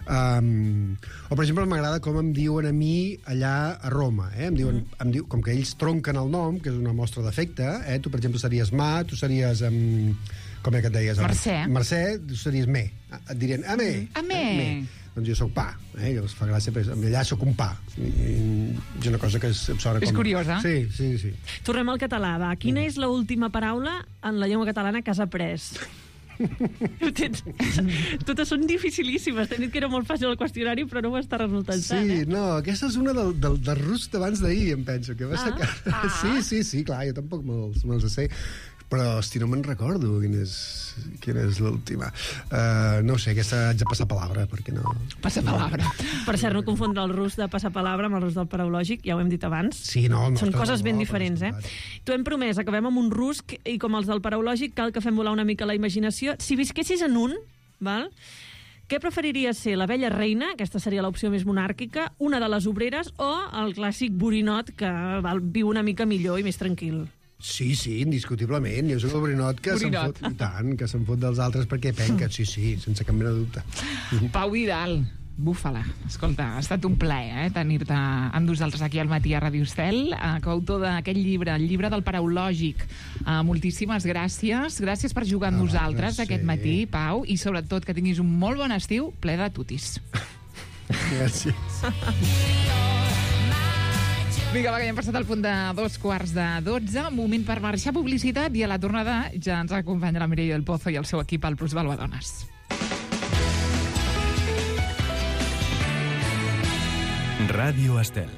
o per exemple m'agrada com em diuen a mi allà a Roma, em diuen, com que ells tronquen el nom, que és una mostra d'afecte, tu per exemple series Ma, tu series com és que et deies? Mercè, tu series Me. Et dirien Amé. Doncs jo soc Pa, que els fa gràcia, però allà soc un Pa. És una cosa que em sona com... És curiosa. Sí. Tornem al català, va. Quina és l'última paraula en la llengua catalana que has après? Totes són dificilíssimes. T'he dit que era molt fàcil el qüestionari, però no m'està resultant tant, Sí, no, aquesta és una del rus d'abans d'ahir, em penso. Que va ser Sí, clar, jo tampoc me'ls sé. Però, hosti, no me'n recordo quina és l'última. No sé, aquesta haig de passar palabra, perquè no... Passar palabra. Per cert, no confondre el rus de passar palabra amb el rus del paraulògic, ja ho hem dit abans. Sí, no. Són coses ben diferents, eh? T'ho hem promès, acabem amb un rusc, i com els del paraulògic, cal que fem volar una mica la imaginació. Si visquessis en un, val? Què preferiries ser, l'abella reina, aquesta seria l'opció més monàrquica, una de les obreres, o el clàssic borinot, que viu una mica millor i més tranquil? Sí, indiscutiblement. Jo soc el borinot que se'n fot, i tant, que se'n fot dels altres perquè penca, sí, sense cap mena de dubte. Pau Vidal, búfala. Escolta, ha estat un plaer tenir-te amb nosaltres aquí al matí a Ràdio Estel, coautor d'aquest llibre, el llibre del paraulògic. Moltíssimes gràcies. Gràcies per jugar amb nosaltres aquest matí, Pau, i sobretot que tinguis un molt bon estiu ple de tutis. Gràcies. Vinga, va, que ja hem passat al punt de 2:45. Moment per marxar publicitat i a la tornada ja ens acompanya la Mireia del Pozo i el seu equip al Plusvalua Dones. Ràdio Estel.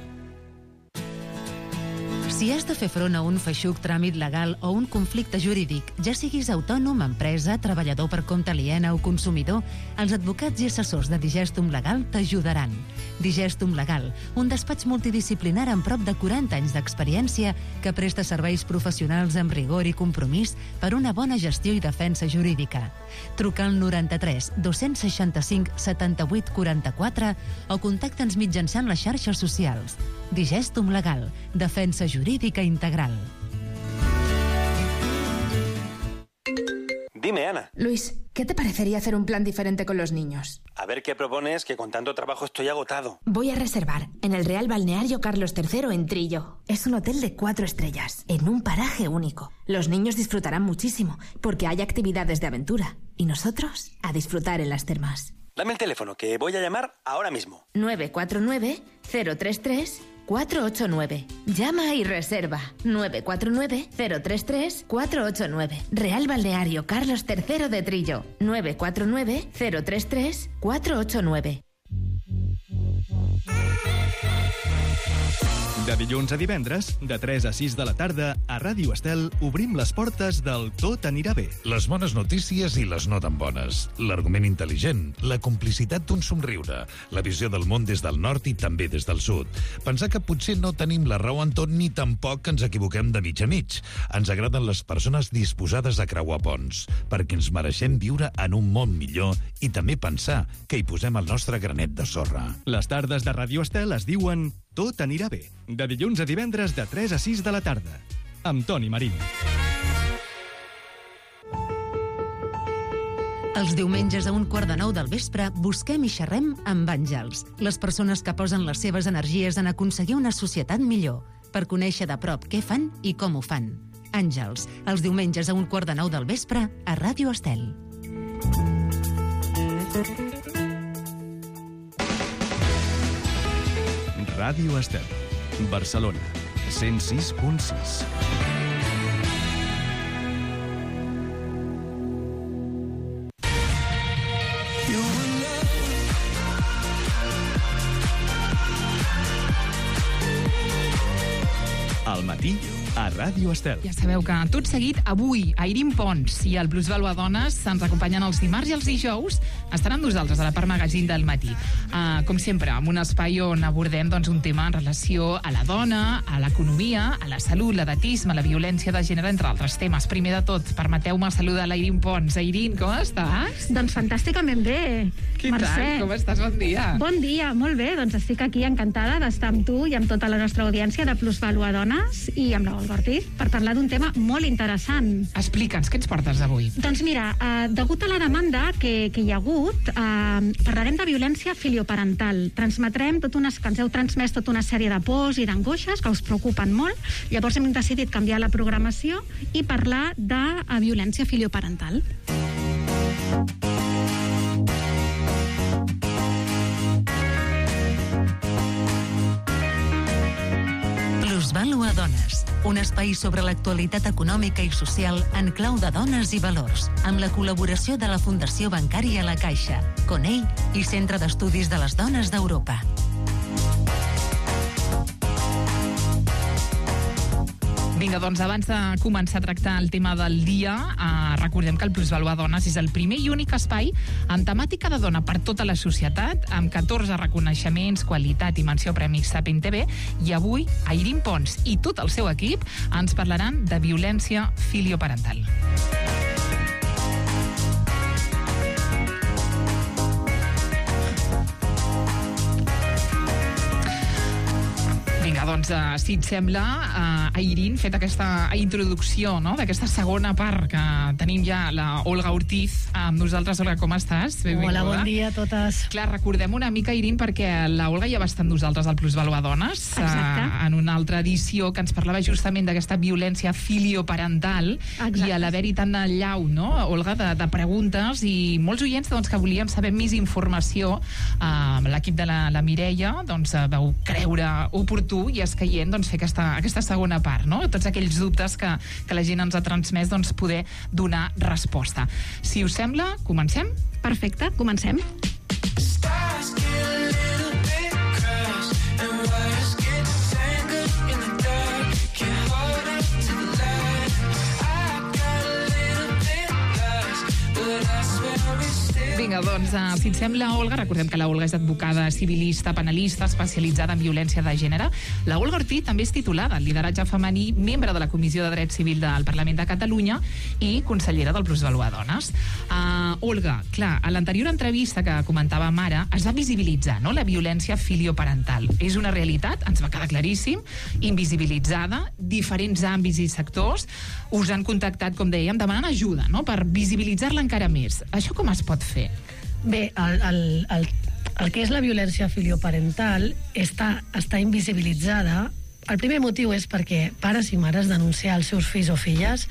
Si has de fer front a un feixuc tràmit legal o un conflicte jurídic, ja siguis autònom, empresa, treballador per compte aliena o consumidor, els advocats i assessors de Digestum Legal t'ajudaran. Digestum Legal, un despatx multidisciplinar amb prop de 40 anys d'experiència que presta serveis professionals amb rigor i compromís per una bona gestió i defensa jurídica. Truca al 93 265 78 44 o contacta'ns mitjançant les xarxes socials. Digestum Legal, defensa jurídica integral. Dime, Ana. Luis, ¿qué te parecería hacer un plan diferente con los niños? A ver qué propones, que con tanto trabajo estoy agotado. Voy a reservar en el Real Balneario Carlos III en Trillo. Es un hotel de 4 estrellas, en un paraje único. Los niños disfrutarán muchísimo, porque hay actividades de aventura. Y nosotros, a disfrutar en las termas. Dame el teléfono, que voy a llamar ahora mismo. 949-033-489. Llama y reserva. 949-033-489. Real Balneario Carlos III de Trillo. 949-033-489. De dilluns a divendres, de 3 a 6 de la tarda, a Ràdio Estel obrim les portes del Tot anirà bé. Les bones notícies i les no tan bones. L'argument intel·ligent, la complicitat d'un somriure, la visió del món des del nord i també des del sud. Pensar que potser no tenim la raó en tot ni tampoc que ens equivoquem de mig a mig. Ens agraden les persones disposades a creuar ponts, perquè ens mereixem viure en un món millor i també pensar que hi posem el nostre granet de sorra. Les tardes de Ràdio Estel es diuen Tot anirà bé. De dilluns a divendres de 3 a 6 de la tarda. Amb Toni Marín. Els diumenges a 8:45 del vespre busquem i xerrem amb àngels, les persones que posen les seves energies en aconseguir una societat millor, per conèixer de prop què fan i com ho fan. Àngels, els diumenges a 8:45 del vespre a Ràdio Estel. Ràdio Estel, Barcelona, 106.6. Al matí, a Ràdio Estel. Ja sabeu que tot seguit, avui, Airín Pons i el Plusvalua Dones se'ns acompanyen els dimarts i els dijous. Estaran nosaltres a la part magazín del matí. Com sempre, amb un espai on abordem un tema en relació a la dona, a l'economia, a la salut, l'edatisme, la violència de gènere, entre altres temes. Primer de tot, permeteu-me saludar l'Airín Pons. Airín, com estàs? Doncs fantàsticament bé, Què Mercè. tal? Com estàs? Bon dia. Bon dia, molt bé. Doncs estic aquí encantada d'estar amb tu i amb tota la nostra audiència de Plusvalua Dones i amb la Olga Ortiz per parlar d'un tema molt interessant. Explica'ns, què ens portes avui? Doncs mira, degut a la demanda que hi ha hagut, parlarem de violència filioparental. Transmetrem que ens heu transmès tota una sèrie de pors i d'angoixes que us preocupen molt. Llavors hem decidit canviar la programació i parlar de violència filioparental. Plusvàlua Dones, un espai sobre l'actualitat econòmica i social en clau de dones i valors, amb la col·laboració de la Fundació Bancària La Caixa, CONEI i Centre d'Estudis de les Dones d'Europa. Vinga, doncs abans de començar a tractar el tema del dia, recordem que el Plusvàlua Dones és el primer i únic espai amb temàtica de dona per tota la societat, amb 14 reconeixements, qualitat i menció Premi Sapin TV, i avui Airín Pons i tot el seu equip ens parlaran de violència filioparental. Vinga, doncs, si et sembla, Airín, fet aquesta introducció, no?, d'aquesta segona part, que tenim ja la Olga Ortiz amb nosaltres. Olga, com estàs? Benvinguda. Hola, bon dia a totes. Clar, recordem una mica, Airín, perquè la Olga ja va estar amb nosaltres al Plusvàlua Dones, en una altra edició, que ens parlava justament d'aquesta violència filioparental. Exacte. I a l'haver-hi tant allau, no, Olga, de preguntes, i molts oients doncs, que volien saber més informació. L'equip de la Mireia doncs, vau creure oportú i escaient doncs, fer aquesta segona part, no? Tots aquells dubtes que la gent ens ha transmès, doncs, poder donar resposta. Si us sembla, comencem? Perfecte, comencem. Vinga, doncs, si et sembla, Olga, recordem que la Olga és advocada civilista, penalista, especialitzada en violència de gènere. La Olga Ortiz també és titulada en lideratge femení, membre de la Comissió de Dret Civil del Parlament de Catalunya i consellera del Plusvàlua Dones. Olga, clar, a l'anterior entrevista que comentàvem ara es va visibilitzar, no?, la violència filioparental. És una realitat, ens va quedar claríssim, invisibilitzada, diferents àmbits i sectors us han contactat, com dèiem, demanant ajuda, no?, per visibilitzar-la encara més. Això com es pot fer? Bé, el que és la violència filioparental està invisibilitzada. El primer motiu és perquè pares i mares denunciar els seus fills o filles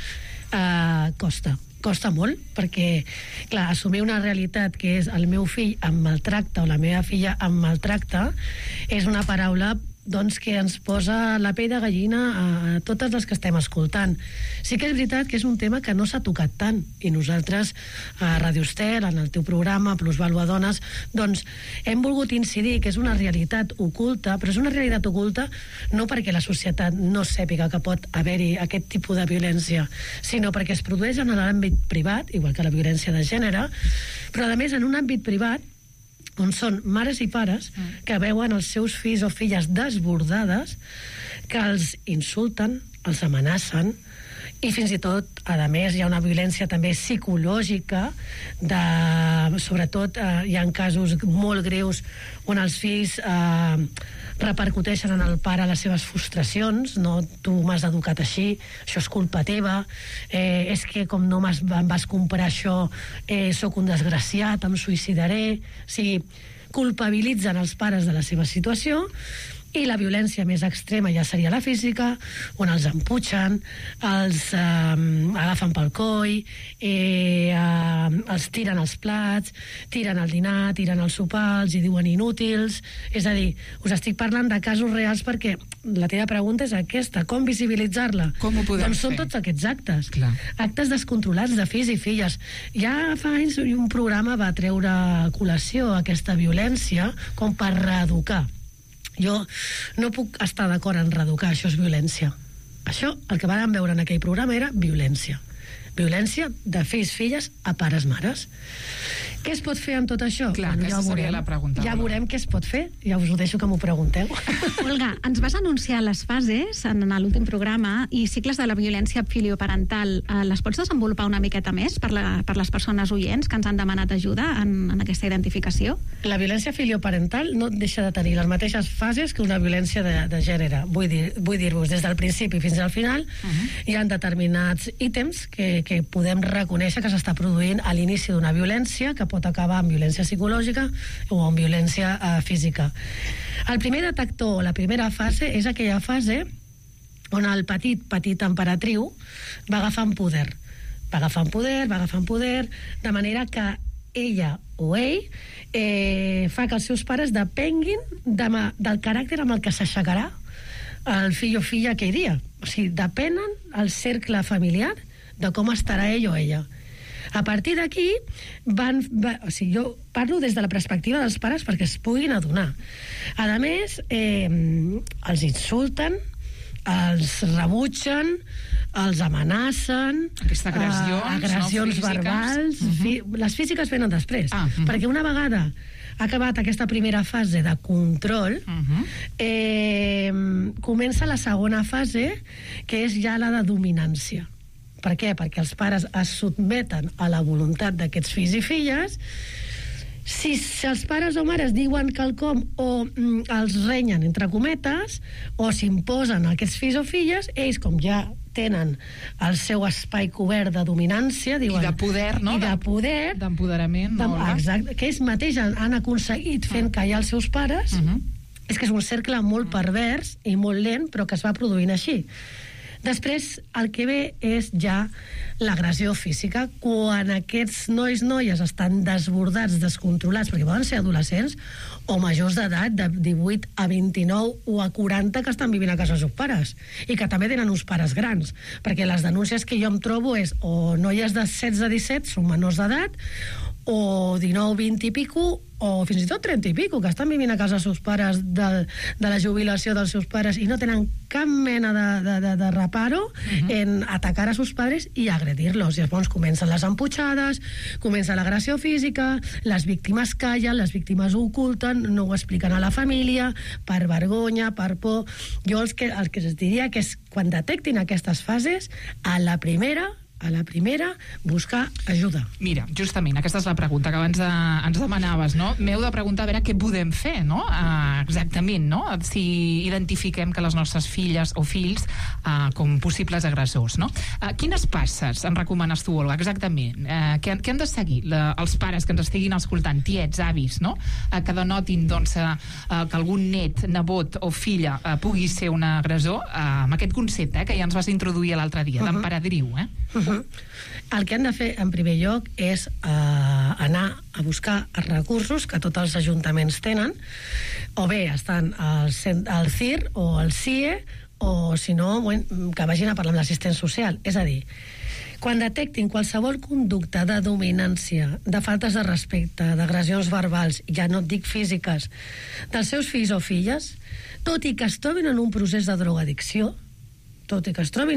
costa molt, perquè, clar, assumir una realitat que és el meu fill em maltracta o la meva filla em maltracta és una paraula doncs, que ens posa la pell de gallina a totes les que estem escoltant. Sí que és veritat que és un tema que no s'ha tocat tant, i nosaltres a Ràdio Estel, en el teu programa Plusvàlua Dones, doncs hem volgut incidir que és una realitat oculta, però és una realitat oculta no perquè la societat no sàpiga que pot haver-hi aquest tipus de violència, sinó perquè es produeix en l'àmbit privat, igual que la violència de gènere, però a més en un àmbit privat on són mares i pares que veuen els seus fills o filles desbordades, que els insulten, els amenacen, i fins i tot, a més, hi ha una violència també psicològica, sobretot hi ha casos molt greus on els fills repercuteixen en el pare les seves frustracions, no, tu m'has educat així, això és culpa teva, és que com no em vas comprar això, sóc un desgraciat, em suïcidaré. O sigui, culpabilitzen els pares de la seva situació. I la violència més extrema ja seria la física, on els emputxen, els agafen pel coll, els tiren els plats, tiren el dinar, tiren el sopar, els hi diuen inútils. És a dir, us estic parlant de casos reals perquè la teva pregunta és aquesta, com visibilitzar-la? Com ho podem doncs són fer? tots aquests actes. Clar. Actes descontrolats de fills i filles. Ja fa anys un programa va treure a col·lació aquesta violència com per reeducar. Jo no puc estar d'acord en reeducar, això és violència. Això, el que vam veure en aquell programa era violència. Violència de fills, filles a pares, mares. Què es pot fer amb tot això? Clar, aquesta seria la pregunta. Ja veurem què es pot fer, ja us ho deixo que m'ho pregunteu. Olga, ens vas anunciar les fases en l'últim programa i cicles de la violència filioparental. Les pots desenvolupar una miqueta més per les persones oients que ens han demanat ajuda en aquesta identificació? La violència filioparental no deixa de tenir les mateixes fases que una violència de gènere. Vull dir-vos, des del principi fins al final hi ha determinats ítems que podem reconèixer que s'està produint a l'inici d'una violència que pot acabar amb violència psicològica o amb violència física. El primer detector, la primera fase, és aquella fase on el petit emperatriu va agafant poder. Va agafant poder, de manera que ella o ell fa que els seus pares depenguin del caràcter amb el que s'aixecarà el fill o filla aquell dia. O sigui, depenen el cercle familiar de com estarà ell o ella. A partir d'aquí, o sigui, jo parlo des de la perspectiva dels pares perquè es puguin adonar. A més, els insulten, els rebutgen, els amenacen, agressions verbals. Les físiques venen després, perquè una vegada ha acabat aquesta primera fase de control, comença la segona fase, que és ja la de dominància. Per què? Perquè els pares es sotmeten a la voluntat d'aquests fills i filles. Si els pares o mares diuen quelcom o els renyen, entre cometes, o s'imposen a aquests fills o filles, ells, com ja tenen el seu espai cobert de dominància, diuen, i de poder, no? I de poder, d'empoderament, no? Exacte, que ells mateix han aconseguit fent callar els seus pares. És que és un cercle molt pervers i molt lent, però que es va produint així. Després, el que ve és ja l'agressió física. Quan aquests noies estan desbordats, descontrolats, perquè poden ser adolescents o majors d'edat, de 18 a 29 o a 40, que estan vivint a casa dels seus pares i que també tenen uns pares grans, perquè les denúncies que jo em trobo és o noies de 16 a 17 són menors d'edat, o 19, 20 i pico, o fins i tot 30 i pico, que estan vivint a casa dels seus pares de la jubilació dels seus pares i no tenen cap mena de reparo en atacar a sus padres i agredir-los. I llavors comencen les emputxades, comença l'agressió física, les víctimes callen, les víctimes ho oculten, no ho expliquen a la família, per vergonya, per por. Jo el que els diria que és, quan detectin aquestes fases, a la primera, buscar ajuda. Mira, justament, aquesta és la pregunta que abans ens demanaves, no? M'heu de preguntar a veure què podem fer, no? Exactament, no? Si identifiquem que les nostres filles o fills com possibles agressors, no? Quines passes en recomanes tu, Olga, exactament? Què han de seguir els pares que ens estiguin escoltant, tiets, avis, no? Que denotin, doncs, que algun net, nebot o filla pugui ser un agressor, amb aquest concepte que ja ens vas introduir l'altre dia, d'emperadriu, El que han de fer en primer lloc és anar a buscar els recursos que tots els ajuntaments tenen, o bé estan al CIR o al CIE, o si no, que vagin a parlar amb l'assistent social. És a dir, quan detectin qualsevol conducta de dominància, de faltes de respecte, d'agressions verbals, ja no et dic físiques, dels seus fills o filles, tot i que es trobin en un procés de drogadicció, perquè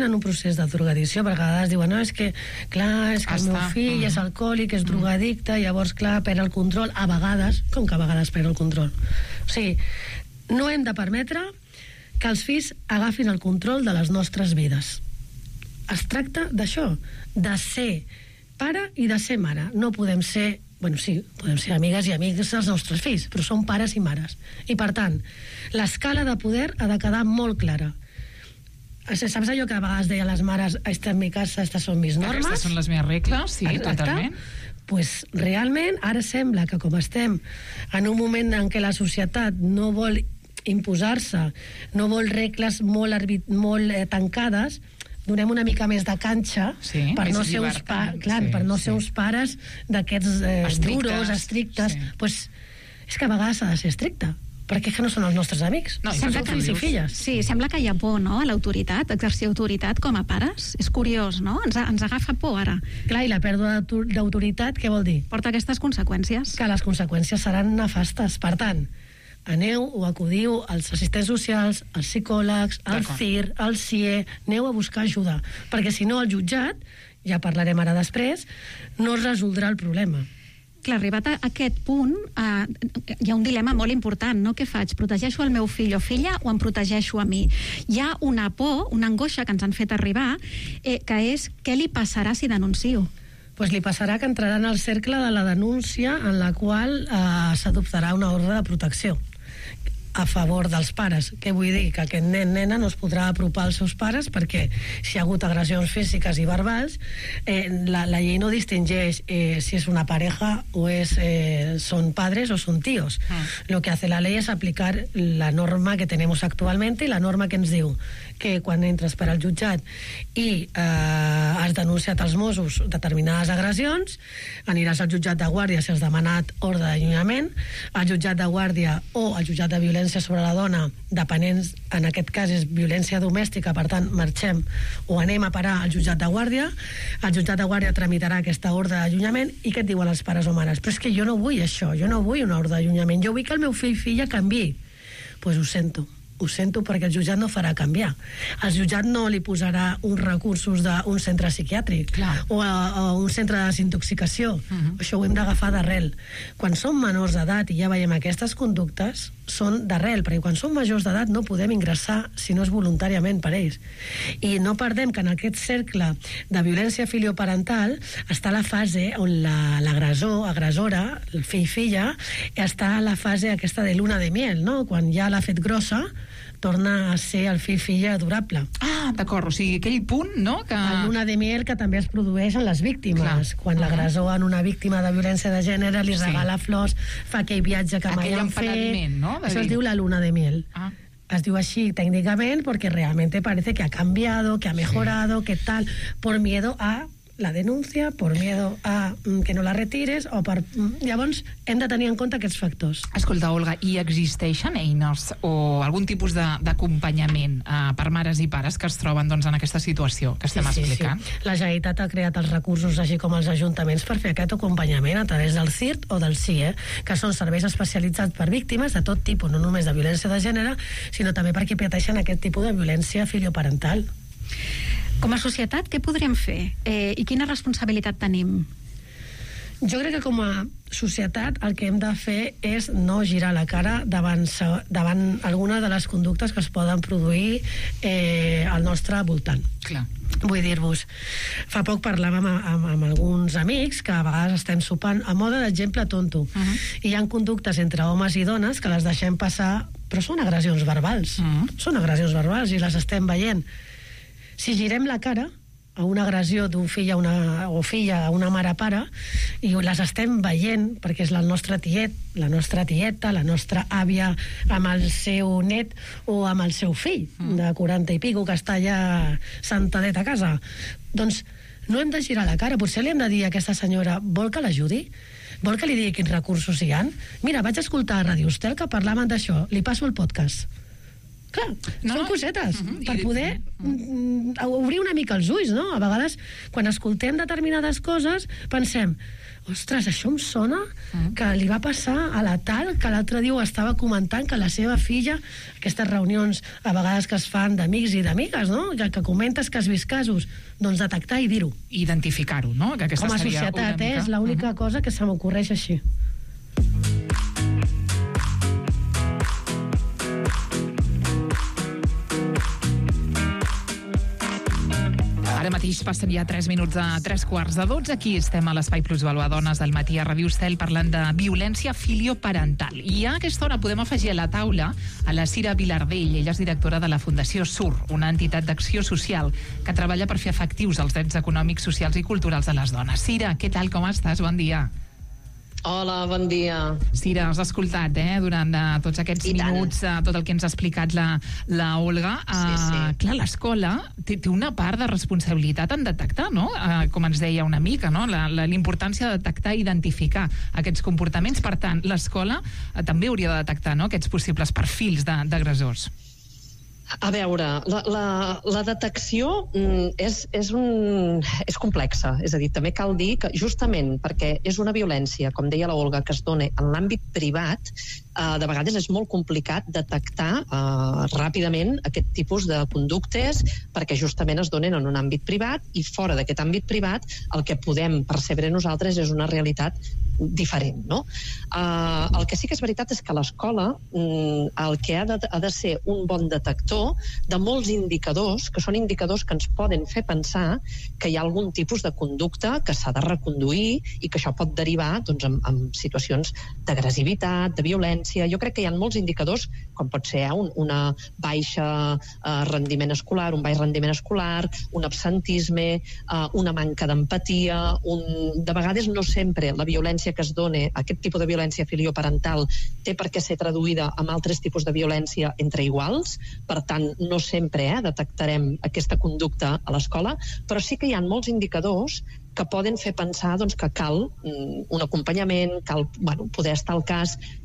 a vegades diuen, no, és que, clar, és que el meu fill és alcohòlic, és drogadicte, llavors, clar, perd el control. A vegades, com que a vegades perd el control? O sigui, no hem de permetre que els fills agafin el control de les nostres vides. Es tracta d'això, de ser pare i de ser mare. No podem ser... Bueno, sí, podem ser amigues i amics dels nostres fills, però són pares i mares. I, per tant, l'escala de poder ha de quedar molt clara. Saps allò que a vegades deien les mares, esta en mi casa, estas son mis normes? Aquestes són les meves regles, sí, totalment. Pues realment ara sembla que com estem en un moment en què la societat no vol imposar-se, no vol regles molt tancades, donem una mica més de canxa per no ser uns pares d'aquests duros, estrictes. Pues és que a vegades s'ha de ser estricte, perquè és que no són els nostres amics. Sembla que fills i filles. Sí, sembla que hi ha por, no?, a l'autoritat, exercir autoritat com a pares. És curiós, no? Ens agafa por, ara. Clar, i la pèrdua d'autoritat, què vol dir? Porta aquestes conseqüències. Que les conseqüències seran nefastes. Per tant, aneu o acudiu als assistents socials, als psicòlegs, al CIR, al CIE, aneu a buscar ajuda, perquè si no el jutjat, ja parlarem ara després, no es resoldrà el problema. Clar, arribat a aquest punt, hi ha un dilema molt important, no? Què faig? Protegeixo el meu fill o filla o em protegeixo a mi? Hi ha una por, una angoixa que ens han fet arribar, que és què li passarà si denuncio? Pues li passarà que entrarà en el cercle de la denúncia, en la qual s'adoptarà una ordre de protecció a favor dels pares. Què vull dir? Que aquest nen, nena, no es podrà apropar als seus pares perquè si hi ha hagut agressions físiques i verbals, la llei no distingeix si és una pareja o son padres o son tíos. Lo que hace la ley es aplicar la norma que tenemos actualmente, i la norma que ens diu que quan entres per al jutjat i has denunciat als Mossos determinades agressions, aniràs al jutjat de guàrdia si has demanat ordre d'allunyament, al jutjat de guàrdia o al jutjat de violència violència sobre la dona, depenent, en aquest cas és violència domèstica, per tant, marxem o anem a parar al jutjat de guàrdia, el jutjat de guàrdia tramitarà aquesta ordre d'allunyament, i què et diuen els pares o mares? Però és que jo no vull això, jo no vull una ordre d'allunyament, jo vull que el meu fill filla canviï. Doncs ho sento perquè el jutjat no farà canviar. El jutjat no li posarà uns recursos d'un centre psiquiàtric o un centre de desintoxicació. Això ho hem d'agafar d'arrel. Quan som menors d'edat i ja veiem aquestes conductes, són d'arrel, perquè quan som majors d'edat no podem ingressar si no és voluntàriament per ells. I no perdem que en aquest cercle de violència filioparental està la fase on l'agressor, agressora, el fill-filla, està a la fase aquesta de luna de miel, no? Quan ja l'ha fet grossa, torna a ser el fill-filla adorable. Ah, d'acord, o sigui, aquell punt, no? Que... El luna de miel que també es produeix en les víctimes. Quan l'agressor en una víctima de violència de gènere li regala flors, fa aquell viatge que mai han fet. ¿no? Això es diu la luna de miel. Es diu així técnicamente porque realmente parece que ha cambiado, que ha mejorado, que tal, por miedo a la denuncia, por miedo a que no la retires, o per... Llavors, hem de tenir en compte aquests factors. Escolta, Olga, i existeixen eines o algun tipus d'acompanyament per mares i pares que es troben doncs, en aquesta situació que estem explicant? Sí. La Generalitat ha creat els recursos, així com els ajuntaments, per fer aquest acompanyament a través del CIRT o del CIE, que són serveis especialitzats per víctimes de tot tipus, no només de violència de gènere, sinó també perquè pateixen aquest tipus de violència filioparental. Com a societat, què podríem fer? I quina responsabilitat tenim? Jo crec que com a societat el que hem de fer és no girar la cara davant alguna de les conductes que es poden produir al nostre voltant. Clar. Vull dir-vos, fa poc parlàvem amb alguns amics que a vegades estem sopant a mode d'exemple tonto. I hi ha conductes entre homes i dones que les deixem passar, però són agressions verbals. Són agressions verbals i les estem veient. Si girem la cara a una agressió d'un fill o filla a una mare-pare i les estem veient perquè és el nostre tiet, la nostra tieta, la nostra àvia amb el seu net o amb el seu fill de 40 i pico que està allà sentadet a casa, doncs no hem de girar la cara. Potser li hem de dir a aquesta senyora, vol que l'ajudi? Vol que li digui quins recursos hi ha? Mira, vaig escoltar a Radio Estel que parlaven d'això, li passo el podcast. Clar, són cosetes per poder obrir una mica els ulls, no? A vegades, quan escoltem determinades coses, pensem, ostres, això em sona que li va passar a la tal que l'altre dia ho estava comentant que la seva filla, aquestes reunions a vegades que es fan d'amics i d'amigues, no? Que comentes que has vist casos, doncs detectar i dir-ho. Identificar-ho, no? Que aquesta com a seria societat, una mica... és l'única cosa que se m'ocorreix així. Ara mateix passen ja 3 minuts a 3:15. Aquí estem a l'Espai Plusvalua Dones del matí a Ràdio Estel parlant de violència filioparental. I a aquesta hora podem afegir a la taula a la Cira Vilardell. Ella és directora de la Fundació SUR, una entitat d'acció social que treballa per fer efectius els drets econòmics, socials i culturals de les dones. Cira, què tal, com estàs? Bon dia. Hola, bon dia. Cira, has escoltat durant tots aquests minuts tot el que ens ha explicat la Olga. Sí. Clar, l'escola té una part de responsabilitat en detectar, no? Com ens deia una mica, no? La importància de detectar i identificar aquests comportaments. Per tant, l'escola també hauria de detectar, no?, aquests possibles perfils d'agressors. A veure, la detecció és complexa. És a dir, també cal dir que justament perquè és una violència, com deia la Olga, que es dona en l'àmbit privat, de vegades és molt complicat detectar ràpidament aquest tipus de conductes perquè justament es donen en un àmbit privat i fora d'aquest àmbit privat el que podem percebre nosaltres és una realitat diferent, no? El que sí que és veritat és que l'escola el que ha de ser un bon detector de molts indicadors, que són indicadors que ens poden fer pensar que hi ha algun tipus de conducta que s'ha de reconduir i que això pot derivar doncs, en situacions d'agressivitat, de violència. Jo crec que hi ha molts indicadors, com pot ser una baixa rendiment escolar, un baix rendiment escolar, un absentisme, una manca d'empatia, de vegades no sempre la violència que es dona, aquest tipus de violència filioparental, té per què ser traduïda en altres tipus de violència entre iguals, per tant, no sempre detectarem aquesta conducta a l'escola, però sí que hi ha molts indicadors que poden fer pensar doncs, que cal un acompanyament, cal poder estar al cas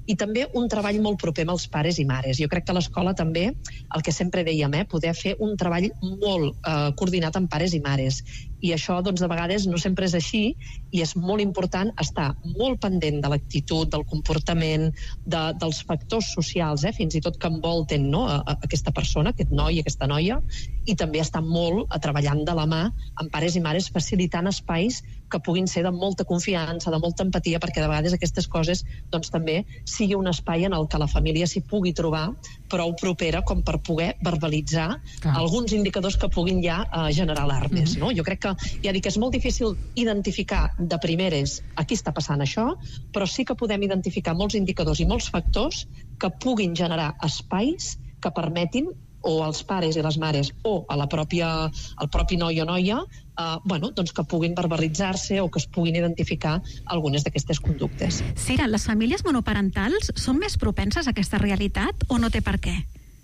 i també un treball molt proper amb els pares i mares. Jo crec que a l'escola també, el que sempre dèiem, poder fer un treball molt coordinat amb pares i mares. I això, doncs, de vegades no sempre és així, i és molt important estar molt pendent de l'actitud, del comportament, dels factors socials, fins i tot que envolten, no, aquesta persona, aquest noi, aquesta noia, i també estar molt treballant de la mà amb pares i mares, facilitant espais que puguin ser de molta confiança, de molta empatia, perquè de vegades aquestes coses doncs, també sigui un espai en el que la família s'hi pugui trobar prou propera com per poder verbalitzar alguns indicadors que puguin ja generar alarmes. No? Jo crec que, ja dic, és molt difícil identificar de primeres a qui està passant això, però sí que podem identificar molts indicadors i molts factors que puguin generar espais que permetin o als pares i les mares o al propi noi o noia doncs que puguin verbalitzar-se o que es puguin identificar algunes d'aquestes conductes. Sira, les famílies monoparentals són més propenses a aquesta realitat o no té per què?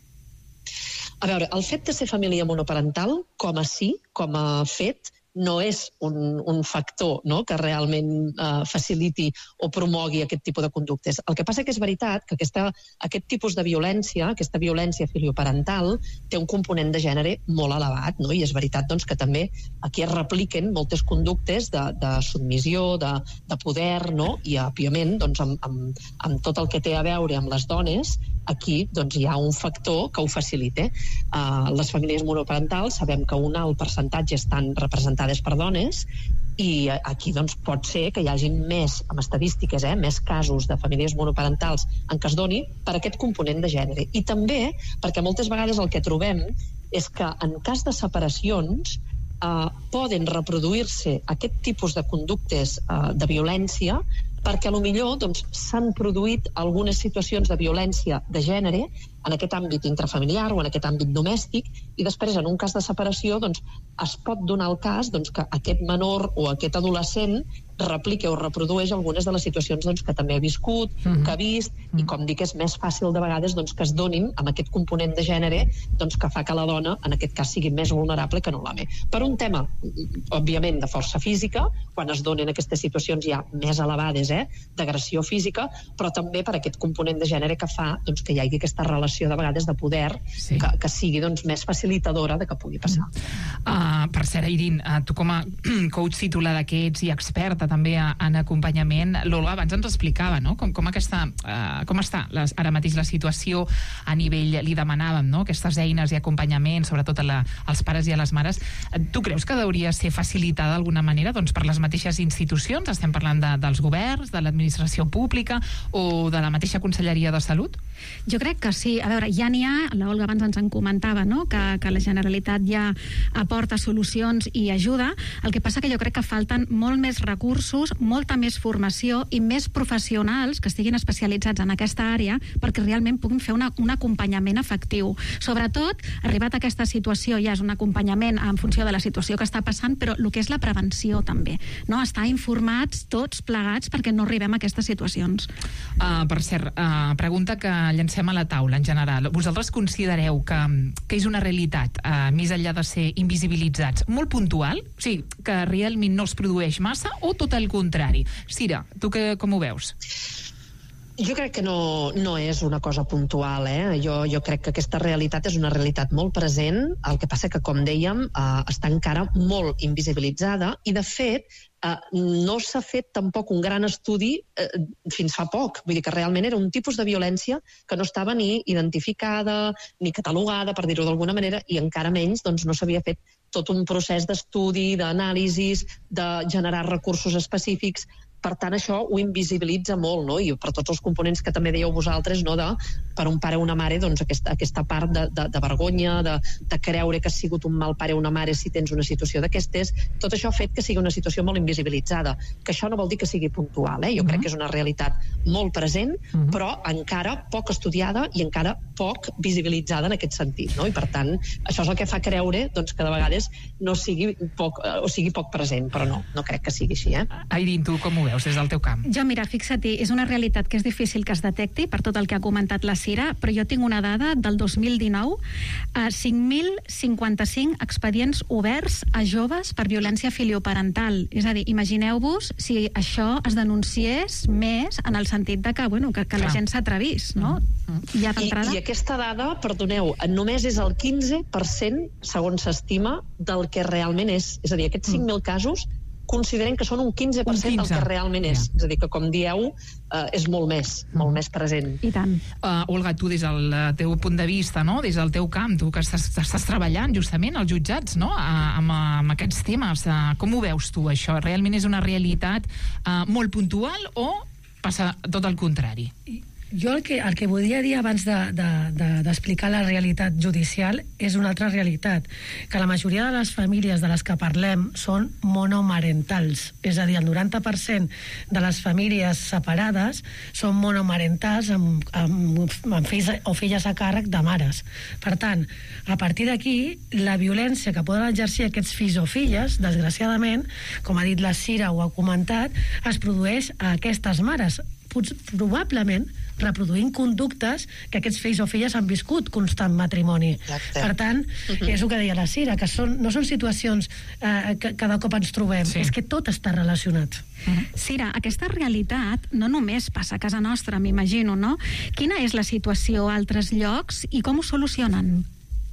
A veure, el fet de ser família monoparental, com a fet, no és un factor, no?, que realment faciliti o promogui aquest tipus de conductes. El que passa que és veritat que aquest tipus de violència, aquesta violència filioparental, té un component de gènere molt elevat, no? I és veritat doncs, que també aquí es repliquen moltes conductes de submissió, de poder, no? I, òbviament, doncs, amb tot el que té a veure amb les dones, aquí doncs, hi ha un factor que ho facilita. Les famílies monoparentals sabem que un alt percentatge estan representades per dones i aquí doncs, pot ser que hi hagi més, amb estadístiques, més casos de famílies monoparentals en què es doni per aquest component de gènere. I també perquè moltes vegades el que trobem és que en cas de separacions poden reproduir-se aquest tipus de conductes de violència perquè potser s'han produït algunes situacions de violència de gènere en aquest àmbit intrafamiliar o en aquest àmbit domèstic i després en un cas de separació es pot donar el cas que aquest menor o aquest adolescent replica o reprodueix algunes de les situacions que també ha viscut, que ha vist, i com dic, és més fàcil de vegades que es donin amb aquest component de gènere que fa que la dona, en aquest cas, sigui més vulnerable que no l'home. Per un tema, òbviament, de força física, quan es donen aquestes situacions ja més elevades d'agressió física, però també per aquest component de gènere que fa que hi hagi aquesta relació de vegades de poder que sigui més facilitadora de que pugui passar. Per cert, Irin, tu com a coach titular d'aquests i experta també en acompanyament, l'Olga abans ens explicava, no?, com està ara mateix la situació a nivell, li demanàvem, no?, aquestes eines i acompanyament, sobretot als pares i a les mares. Tu creus que hauria ser facilitada d'alguna manera per les mateixes institucions? Estem parlant dels governs, de l'administració pública o de la mateixa Conselleria de Salut? Jo crec que sí. A veure, ja n'hi ha, l'Olga abans ens en comentava, no?, que la Generalitat ja aporta solucions i ajuda. El que passa que jo crec que falten molt més recursos, molta més formació i més professionals que estiguin especialitzats en aquesta àrea perquè realment puguin fer un acompanyament efectiu. Sobretot, arribat a aquesta situació ja és un acompanyament en funció de la situació que està passant, però el que és la prevenció també, no? Estar informats tots plegats perquè no arribem a aquestes situacions. Per cert, pregunta que llancem a la taula en general. Vosaltres considereu que és una realitat, més enllà de ser invisibilitzats, molt puntual? O sigui, que realment no es produeix massa o tot el contrari? Sira, tu com ho veus? Jo crec que no és una cosa puntual. Jo crec que aquesta realitat és una realitat molt present, el que passa que, com dèiem, està encara molt invisibilitzada i, de fet, no s'ha fet tampoc un gran estudi fins fa poc. Vull dir que realment era un tipus de violència que no estava ni identificada ni catalogada, per dir-ho d'alguna manera, i encara menys no s'havia fet tot un procés d'estudi, d'anàlisis, de generar recursos específics. Per tant, això ho invisibilitza molt, no? I per tots els components que també dèieu vosaltres, no? Per un pare o una mare, aquesta part de vergonya, de creure que has sigut un mal pare o una mare si tens una situació d'aquestes, tot això ha fet que sigui una situació molt invisibilitzada, que això no vol dir que sigui puntual, Jo crec que és una realitat molt present, però encara poc estudiada i encara poc visibilitzada en aquest sentit, no? I per tant, això és el que fa creure que de vegades no sigui poc, o sigui poc present, però no crec que sigui així, Airin, tu com ho veus? veus des del teu camp? Jo, mira, fixa't, és una realitat que és difícil que es detecti per tot el que ha comentat la Cira, però jo tinc una dada del 2019, 5.055 expedients oberts a joves per violència filioparental. És a dir, imagineu-vos si això es denunciés més en el sentit de que, bueno, que la gent s'atrevís, no? I aquesta dada, perdoneu, només és el 15%, segons s'estima, del que realment és. És a dir, aquests 5.000 casos consideren que són un 15% del que realment és. És a dir, que, com dieu, és molt més present. I tant. Olga, tu, des del teu punt de vista, no? Des del teu camp, tu que estàs treballant justament als jutjats, no? amb aquests temes, com ho veus tu, això? Realment és una realitat molt puntual o passa tot el contrari? Jo el que volia dir abans d'explicar la realitat judicial és una altra realitat, que la majoria de les famílies de les que parlem són monomarentals, és a dir, el 90% de les famílies separades són monomarentals amb fills o filles a càrrec de mares. Per tant, a partir d'aquí, la violència que poden exercir aquests fills o filles, desgraciadament, com ha dit la Cira o ha comentat, es produeix a aquestes mares, probablement reproduint conductes que aquests fills o filles han viscut constant matrimoni. Exacte. Per tant, és el que deia la Cira, que no són situacions que cada cop ens trobem, és que tot està relacionat. Cira, aquesta realitat no només passa a casa nostra, m'imagino, no? Quina és la situació a altres llocs i com ho solucionen?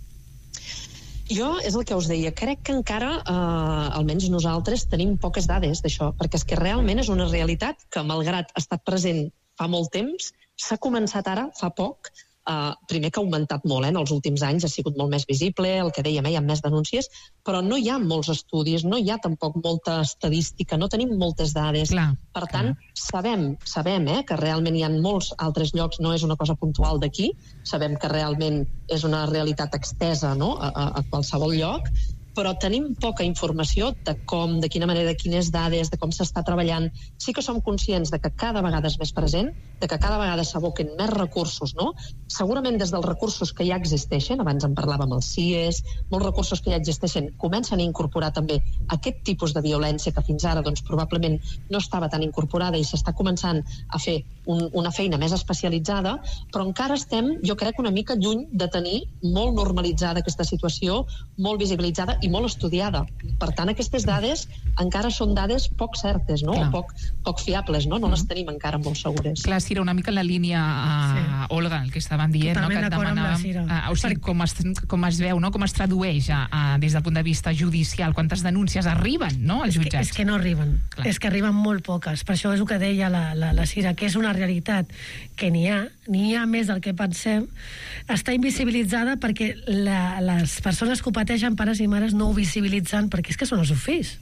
Jo, és el que us deia, crec que encara, almenys nosaltres, tenim poques dades d'això, perquè és que realment és una realitat que, malgrat ha estat present fa molt temps, s'ha començat ara, fa poc, primer que ha augmentat molt, en els últims anys ha sigut molt més visible, el que dèiem, hi ha més denúncies, però no hi ha molts estudis, no hi ha tampoc molta estadística, no tenim moltes dades. Per tant, sabem que realment hi ha molts altres llocs, no és una cosa puntual d'aquí, sabem que realment és una realitat extesa, no?, a qualsevol lloc, però tenim poca informació de com, de quina manera, de quines dades, de com s'està treballant. Sí que som conscients de que cada vegada és més present, de que cada vegada s'aboquen més recursos, no? Segurament des dels recursos que ja existeixen, abans en parlàvem els CIES, molts recursos que ja existeixen comencen a incorporar també aquest tipus de violència que fins ara doncs, probablement no estava tan incorporada i s'està començant a fer una feina més especialitzada, però encara estem, jo crec, una mica lluny de tenir molt normalitzada aquesta situació, molt visibilitzada i molt estudiada. Per tant, aquestes dades encara són dades poc certes, no? O poc fiables, no? No les tenim encara molt segures. Clar, Cira, una mica en la línia, Olga, el que estàvem dient, no? Que et demanàvem, o sigui, com es veu, no? Com es tradueix des del punt de vista judicial, quantes denúncies arriben, no?, als jutjats. És que no arriben, és que arriben molt poques. Per això és el que deia la Cira, que és una realitat que n'hi ha més del que pensem, està invisibilitzada perquè les persones que ho pateixen, pares i mares, no ho visibilitzen perquè és que són els seus fills.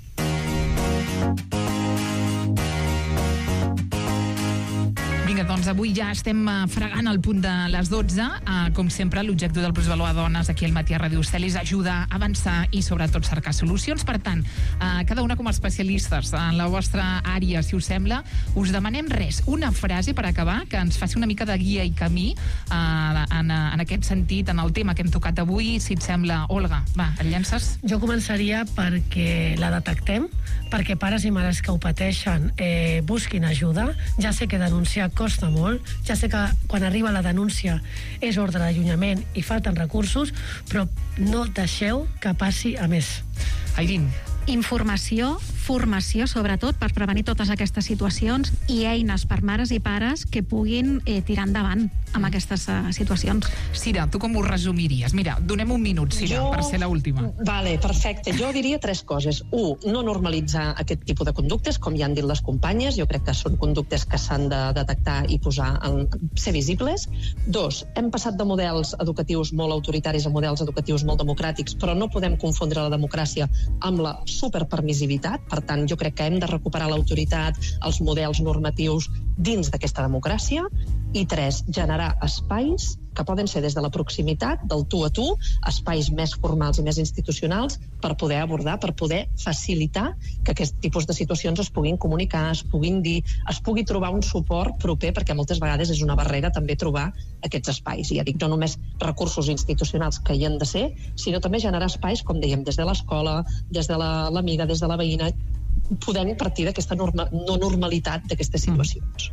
Vinga, doncs avui ja estem fregant el punt de les 12. Com sempre, l'objectiu del Plusvalor a Dones aquí al Matí a Ràdio Estel és ajudar a avançar i sobretot cercar solucions. Per tant, cada una com a especialistes en la vostra àrea, si us sembla, us demanem una frase per acabar que ens faci una mica de guia i camí en aquest sentit, en el tema que hem tocat avui. Si et sembla, Olga, va, et llences? Jo començaria perquè la detectem, perquè pares i mares que ho pateixen busquin ajuda. Ja sé que denunciar costa molt, ja sé que quan arriba la denúncia és ordre d'allunyament i falten recursos, però no deixeu que passi a més. Airín. Informació, formació, sobretot, per prevenir totes aquestes situacions i eines per mares i pares que puguin tirar endavant amb aquestes situacions. Cira, tu com ho resumiries? Mira, donem un minut, Cira, per ser l'última. Vale, perfecte. Jo diria 3 coses. 1, no normalitzar aquest tipus de conductes, com ja han dit les companyes. Jo crec que són conductes que s'han de detectar i ser visibles. 2, hem passat de models educatius molt autoritaris a models educatius molt democràtics, però no podem confondre la democràcia amb la superpermissivitat. Per tant, jo crec que hem de recuperar l'autoritat, els models normatius dins d'aquesta democràcia. I 3, generar espais que poden ser des de la proximitat, del tu a tu, espais més formals i més institucionals per poder abordar, per poder facilitar que aquest tipus de situacions es puguin comunicar, es puguin dir, es pugui trobar un suport proper, perquè moltes vegades és una barrera també trobar aquests espais. I ja dic, no només recursos institucionals que hi han de ser, sinó també generar espais, com dèiem, des de l'escola, des de l'amiga, des de la veïna, podem partir d'aquesta no normalitat d'aquestes situacions.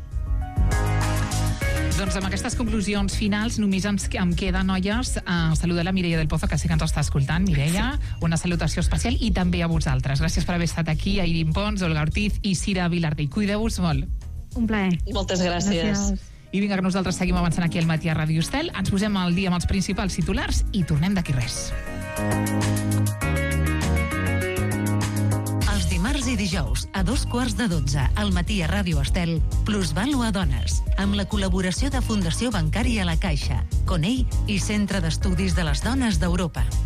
Doncs amb aquestes conclusions finals només em queda, noies, saludar la Mireia del Pozo, que sé que ens està escoltant. Mireia, una salutació especial, i també a vosaltres. Gràcies per haver estat aquí, a Irin Pons, Olga Ortiz i Cira Vilardell. Cuideu-vos molt. Un plaer. Moltes gràcies. I vinga, que nosaltres seguim avançant aquí al Matí a Ràdio Estel. Ens posem al dia amb els principals titulars i tornem d'aquí res. Dimarts i dijous, a 2:15 al Matí a Ràdio Estel, Plusvalua Dones, amb la col·laboració de Fundació Bancària La Caixa, Conell i Centre d'Estudis de les Dones d'Europa.